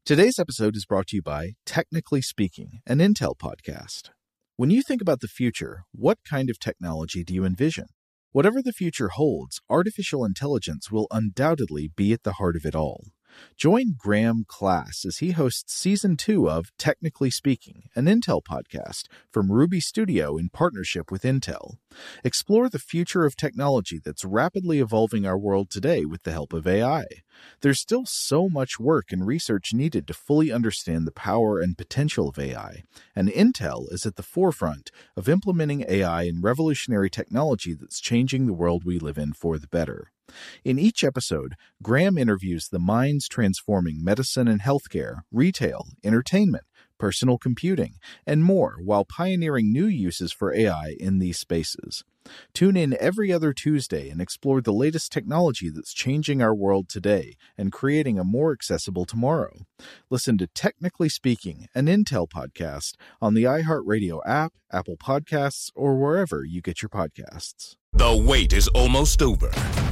Today's episode is brought to you by Technically Speaking, an Intel podcast. When you think about the future, what kind of technology do you envision? Whatever the future holds, artificial intelligence will undoubtedly be at the heart of it all. Join Graham Class as he hosts Season two of Technically Speaking, an Intel podcast from Ruby Studio in partnership with Intel. Explore the future of technology that's rapidly evolving our world today with the help of A I. There's still so much work and research needed to fully understand the power and potential of A I, and Intel is at the forefront of implementing A I in revolutionary technology that's changing the world we live in for the better. In each episode, Graham interviews the minds transforming medicine and healthcare, retail, entertainment, personal computing, and more while pioneering new uses for A I in these spaces. Tune in every other Tuesday and explore the latest technology that's changing our world today and creating a more accessible tomorrow. Listen to Technically Speaking, an Intel podcast on the iHeartRadio app, Apple Podcasts, or wherever you get your podcasts. The wait is almost over.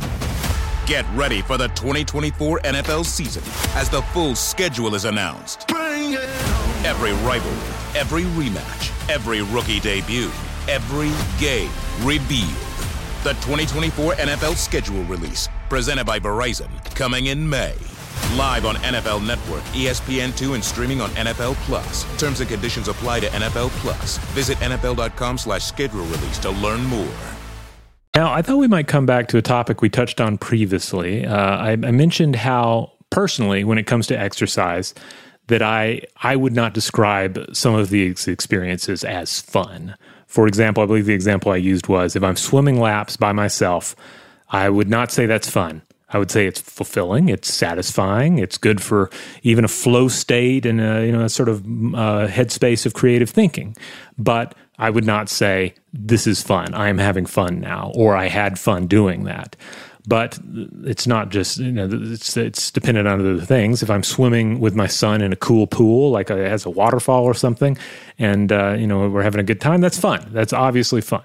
Get ready for the twenty twenty-four N F L season as the full schedule is announced. Bring it on. Every rivalry, every rematch, every rookie debut, every game revealed. The twenty twenty-four N F L schedule release, presented by Verizon, coming in May. Live on N F L Network, E S P N two, and streaming on N F L Plus. Terms and conditions apply to N F L Plus. Visit N F L dot com slash schedule release to learn more. Now, I thought we might come back to a topic we touched on previously. Uh, I, I mentioned how, personally, when it comes to exercise, that I I would not describe some of these experiences as fun. For example, I believe the example I used was if I'm swimming laps by myself, I would not say that's fun. I would say it's fulfilling, it's satisfying, it's good for even a flow state and a, you know, a sort of uh, headspace of creative thinking. But I would not say, this is fun, I am having fun now, or I had fun doing that. But it's not just, you know, it's it's dependent on other things. If I'm swimming with my son in a cool pool, like a, as a waterfall or something, and, uh, you know, we're having a good time, that's fun. That's obviously fun.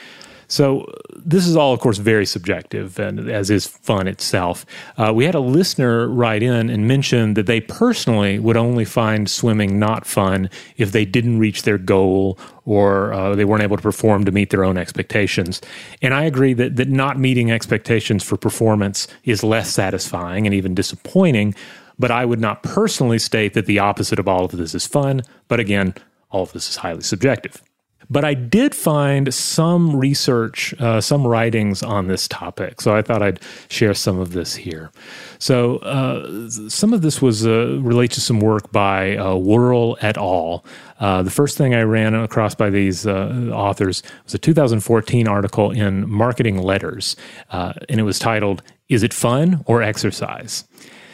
So this is all, of course, very subjective, and as is fun itself. Uh, we had a listener write in and mention that they personally would only find swimming not fun if they didn't reach their goal or uh, they weren't able to perform to meet their own expectations. And I agree that, that not meeting expectations for performance is less satisfying and even disappointing, but I would not personally state that the opposite of all of this is fun. But again, all of this is highly subjective. But I did find some research, uh, some writings on this topic, so I thought I'd share some of this here. So uh, some of this was uh, related to some work by uh, Worrell et al. Uh, the first thing I ran across by these uh, authors was a two thousand fourteen article in Marketing Letters, uh, and it was titled, "Is it fun or exercise?"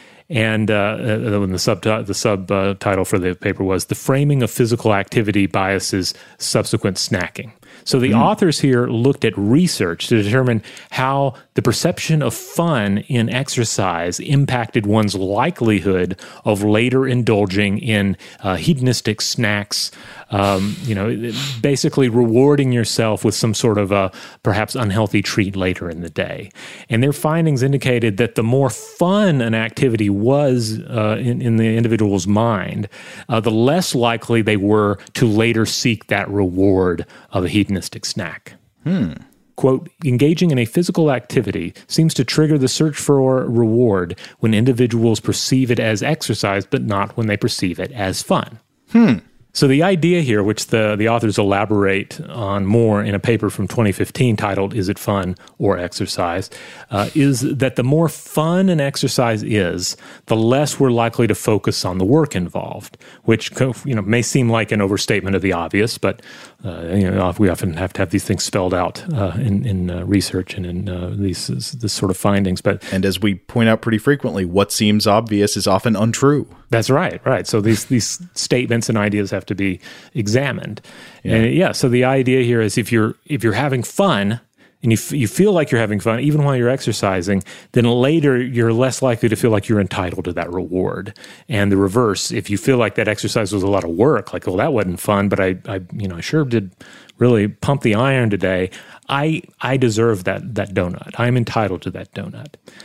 And uh, the sub the subtitle for the paper was "The Framing of Physical Activity Biases Subsequent Snacking." So the mm. authors here looked at research to determine how the perception of fun in exercise impacted one's likelihood of later indulging in uh, hedonistic snacks, um, you know, basically rewarding yourself with some sort of a perhaps unhealthy treat later in the day. And their findings indicated that the more fun an activity was uh, in, in the individual's mind, uh, the less likely they were to later seek that reward of a hedonistic snack. Hmm. Quote, engaging in a physical activity seems to trigger the search for reward when individuals perceive it as exercise, but not when they perceive it as fun. Hmm. So the idea here, which the, the authors elaborate on more in a paper from twenty fifteen titled, "Is it Fun or Exercise?" Uh, is that the more fun an exercise is, the less we're likely to focus on the work involved, which you know may seem like an overstatement of the obvious, but uh, you know we often have to have these things spelled out uh, in, in uh, research and in uh, these this sort of findings. But and as we point out pretty frequently, what seems obvious is often untrue. That's right, right. So these these statements and ideas have to be examined. Yeah. And yeah, so the idea here is if you're if you're having fun and you f- you feel like you're having fun even while you're exercising, then later you're less likely to feel like you're entitled to that reward. And the reverse, if you feel like that exercise was a lot of work, like, well, that wasn't fun, but I, I you know, I sure did really pump the iron today. I I deserve that that donut. I'm entitled to that donut.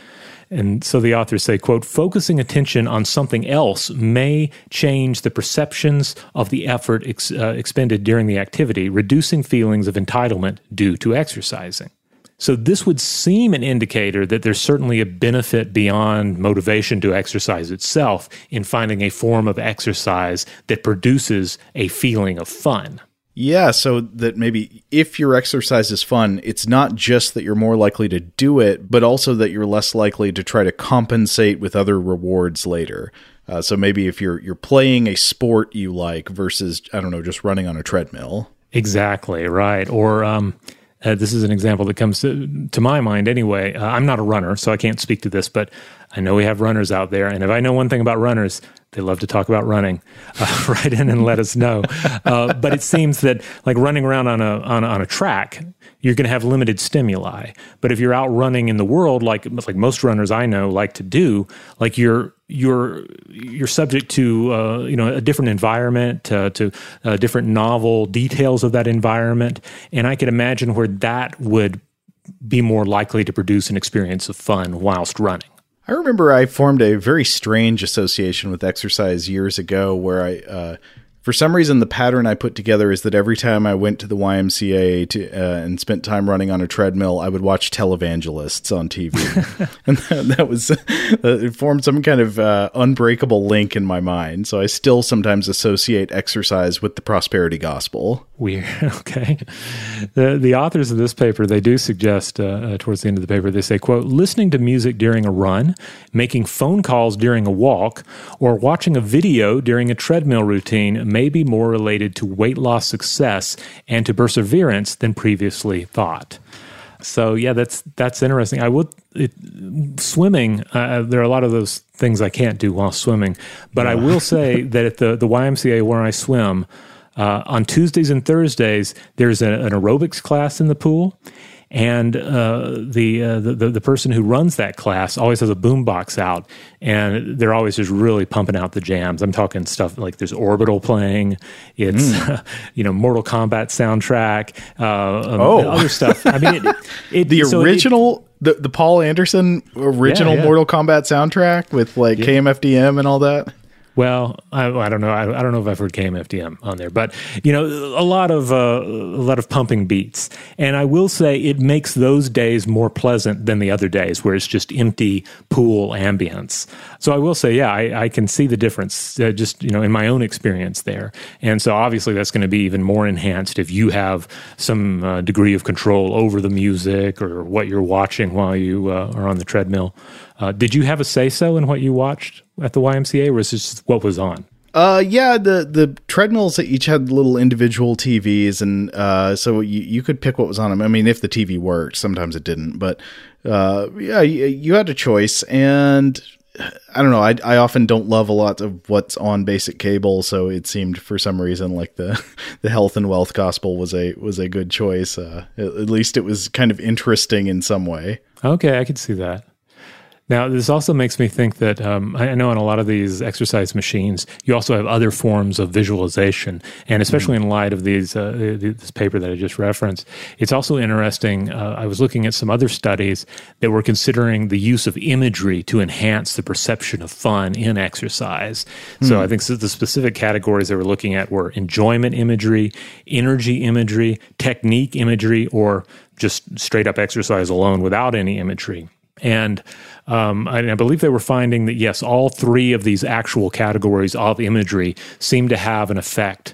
And so the authors say, quote, focusing attention on something else may change the perceptions of the effort ex- uh, expended during the activity, reducing feelings of entitlement due to exercising. So this would seem an indicator that there's certainly a benefit beyond motivation to exercise itself in finding a form of exercise that produces a feeling of fun. Yeah, so that maybe if your exercise is fun, it's not just that you're more likely to do it, but also that you're less likely to try to compensate with other rewards later. Uh, so maybe if you're you're playing a sport you like versus, I don't know, just running on a treadmill. Exactly, right. Or um, uh, this is an example that comes to, to my mind anyway. Uh, I'm not a runner, so I can't speak to this, but I know we have runners out there. And if I know one thing about runners, they love to talk about running. Uh, write in and let us know. Uh, but it seems that like running around on a on a, on a track, you're going to have limited stimuli. But if you're out running in the world, like like most runners I know like to do, like you're you're you're subject to uh, you know a different environment, uh, to uh, different novel details of that environment, and I could imagine where that would be more likely to produce an experience of fun whilst running. I remember I formed a very strange association with exercise years ago where I, uh, for some reason, the pattern I put together is that every time I went to the Y M C A to, uh, and spent time running on a treadmill, I would watch televangelists on T V. And that, that was, uh, it formed some kind of uh, unbreakable link in my mind. So I still sometimes associate exercise with the prosperity gospel. Weird. Okay. The the authors of this paper, they do suggest uh, uh, towards the end of the paper, they say, quote, listening to music during a run, making phone calls during a walk, or watching a video during a treadmill routine may be more related to weight loss success and to perseverance than previously thought. So yeah, that's that's interesting. I would it, swimming. Uh, there are a lot of those things I can't do while swimming, but yeah. I will say that at the the Y M C A where I swim, Uh, on Tuesdays and Thursdays, there's a, an aerobics class in the pool, and uh, the, uh, the the person who runs that class always has a boombox out, and they're always just really pumping out the jams. I'm talking stuff like there's Orbital playing, it's mm. you know Mortal Kombat soundtrack, uh, um, oh other stuff. I mean, it, it, the so original. It, The the Paul Anderson original yeah, yeah. Mortal Kombat soundtrack with like yeah. K M F D M and all that. Well, I, I don't know. I, I don't know if I've heard K M F D M on there, but you know, a lot of uh, a lot of pumping beats, and I will say it makes those days more pleasant than the other days where it's just empty pool ambience. So I will say, yeah, I, I can see the difference, uh, just you know, in my own experience there, and so obviously that's going to be even more enhanced if you have some uh, degree of control over the music or what you're watching while you uh, are on the treadmill. Uh, did you have a say-so in what you watched at the Y M C A, or was this just what was on? Uh, yeah, the, the treadmills each had little individual T Vs, and uh, so you, you could pick what was on them. I mean, if the T V worked, sometimes it didn't, but uh, yeah, you, you had a choice, and I don't know, I, I often don't love a lot of what's on basic cable, so it seemed for some reason like the, the health and wealth gospel was a was a good choice. Uh, at, at least it was kind of interesting in some way. Okay, I could see that. Now, this also makes me think that um, I know on a lot of these exercise machines, you also have other forms of visualization, and especially in light of these uh, this paper that I just referenced, it's also interesting. Uh, I was looking at some other studies that were considering the use of imagery to enhance the perception of fun in exercise. Mm. So I think the specific categories they were looking at were enjoyment imagery, energy imagery, technique imagery, or just straight up exercise alone without any imagery. And um, I, I believe they were finding that, yes, all three of these actual categories of imagery seem to have an effect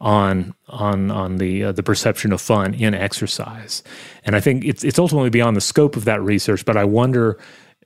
on on on the uh, the perception of fun in exercise. And I think it's it's ultimately beyond the scope of that research, but I wonder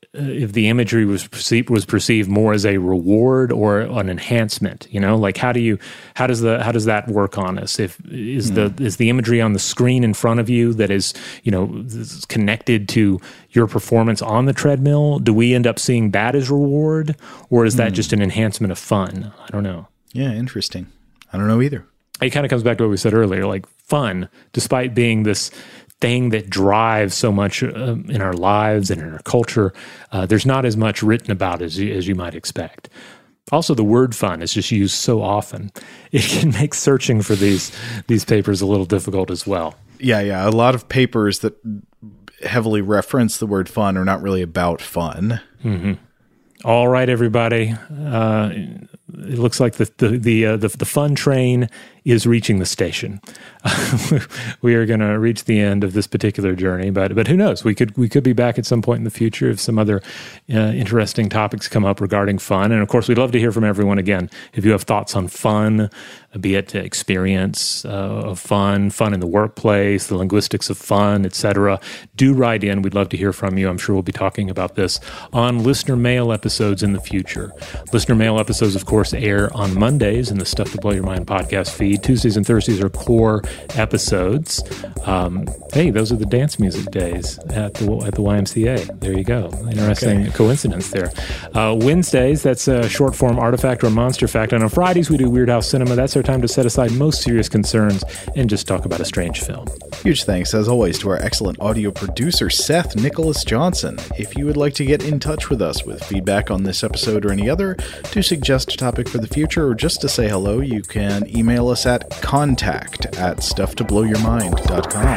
if the imagery was perceived, was perceived more as a reward or an enhancement. You know, like how do you how does the how does that work on us? If is mm. the is the imagery on the screen in front of you that is you know is connected to your performance on the treadmill? Do we end up seeing that as reward, or is that mm. just an enhancement of fun? I don't know. Yeah, interesting. I don't know either. It kind of comes back to what we said earlier. Like fun, despite being this thing that drives so much uh, in our lives and in our culture, uh, there's not as much written about as you, as you might expect. Also, the word fun is just used so often. It can make searching for these these papers a little difficult as well. Yeah, yeah. A lot of papers that heavily reference the word fun are not really about fun. Mm-hmm. All right, everybody. Uh, it looks like the the the, uh, the the fun train is reaching the station. We are going to reach the end of this particular journey, but but who knows? We could we could be back at some point in the future if some other uh, interesting topics come up regarding fun. And of course, we'd love to hear from everyone again. If you have thoughts on fun, be it experience uh, of fun, fun in the workplace, the linguistics of fun, et cetera, do write in. We'd love to hear from you. I'm sure we'll be talking about this on listener mail episodes in the future. Listener mail episodes, of course, air on Mondays in the Stuff to Blow Your Mind podcast feed. Tuesdays and Thursdays are core episodes. Um, hey, those are the dance music days at the at the Y M C A. There you go. Interesting okay. coincidence there. Uh, Wednesdays, that's a short form artifact or monster fact. And on Fridays, we do Weird House Cinema. That's our time to set aside most serious concerns and just talk about a strange film. Huge thanks, as always, to our excellent audio producer, Seth Nicholas Johnson. If you would like to get in touch with us with feedback on this episode or any other, to suggest a topic for the future, or just to say hello, you can email us at contact at stuff to blow your mind dot com.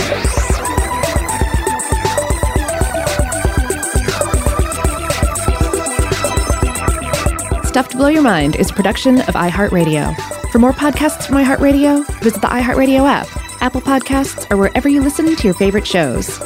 Stuff to Blow Your Mind is a production of iHeartRadio. For more podcasts from iHeartRadio, visit the iHeartRadio app, Apple Podcasts, or wherever you listen to your favorite shows.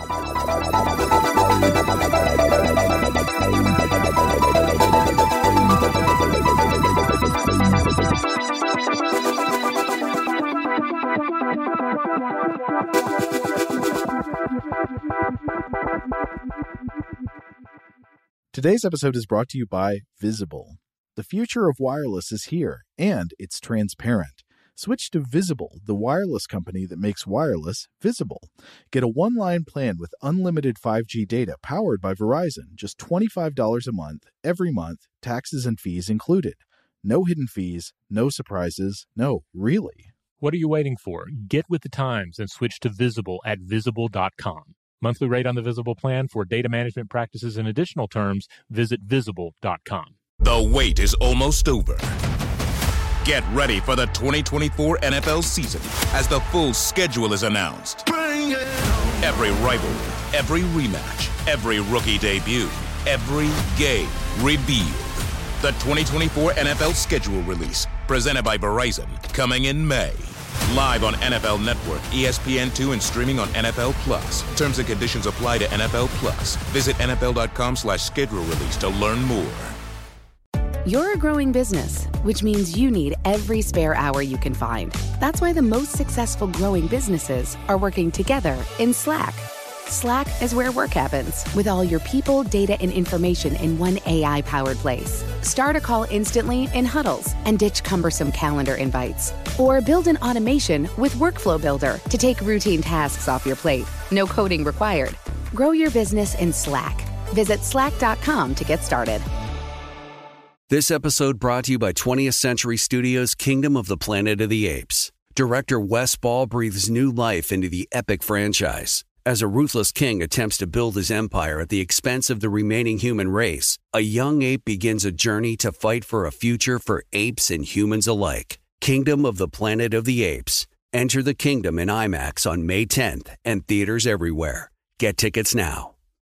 Today's episode is brought to you by Visible. The future of wireless is here, and it's transparent. Switch to Visible, the wireless company that makes wireless visible. Get a one-line plan with unlimited five G data powered by Verizon, just twenty-five dollars a month, every month, taxes and fees included. No hidden fees, no surprises, no, really. What are you waiting for? Get with the times and switch to Visible at visible dot com. Monthly rate on the Visible plan. For data management practices and additional terms, visit visible dot com. The wait is almost over. Get ready for the twenty twenty-four N F L season as the full schedule is announced. Bring it on. Every rivalry, every rematch, every rookie debut, every game revealed. The twenty twenty-four N F L schedule release, presented by Verizon, coming in May. Live on N F L Network, E S P N two, and streaming on N F L Plus. Terms and conditions apply to N F L Plus. Visit N F L dot com slash schedule release to learn more. You're a growing business, which means you need every spare hour you can find. That's why the most successful growing businesses are working together in Slack. Slack is where work happens, with all your people, data, and information in one A I-powered place. Start a call instantly in huddles and ditch cumbersome calendar invites. Or build an automation with Workflow Builder to take routine tasks off your plate. No coding required. Grow your business in Slack. Visit slack dot com to get started. This episode brought to you by twentieth Century Studios' Kingdom of the Planet of the Apes. Director Wes Ball breathes new life into the epic franchise. As a ruthless king attempts to build his empire at the expense of the remaining human race, a young ape begins a journey to fight for a future for apes and humans alike. Kingdom of the Planet of the Apes. Enter the kingdom in IMAX on May tenth and theaters everywhere. Get tickets now.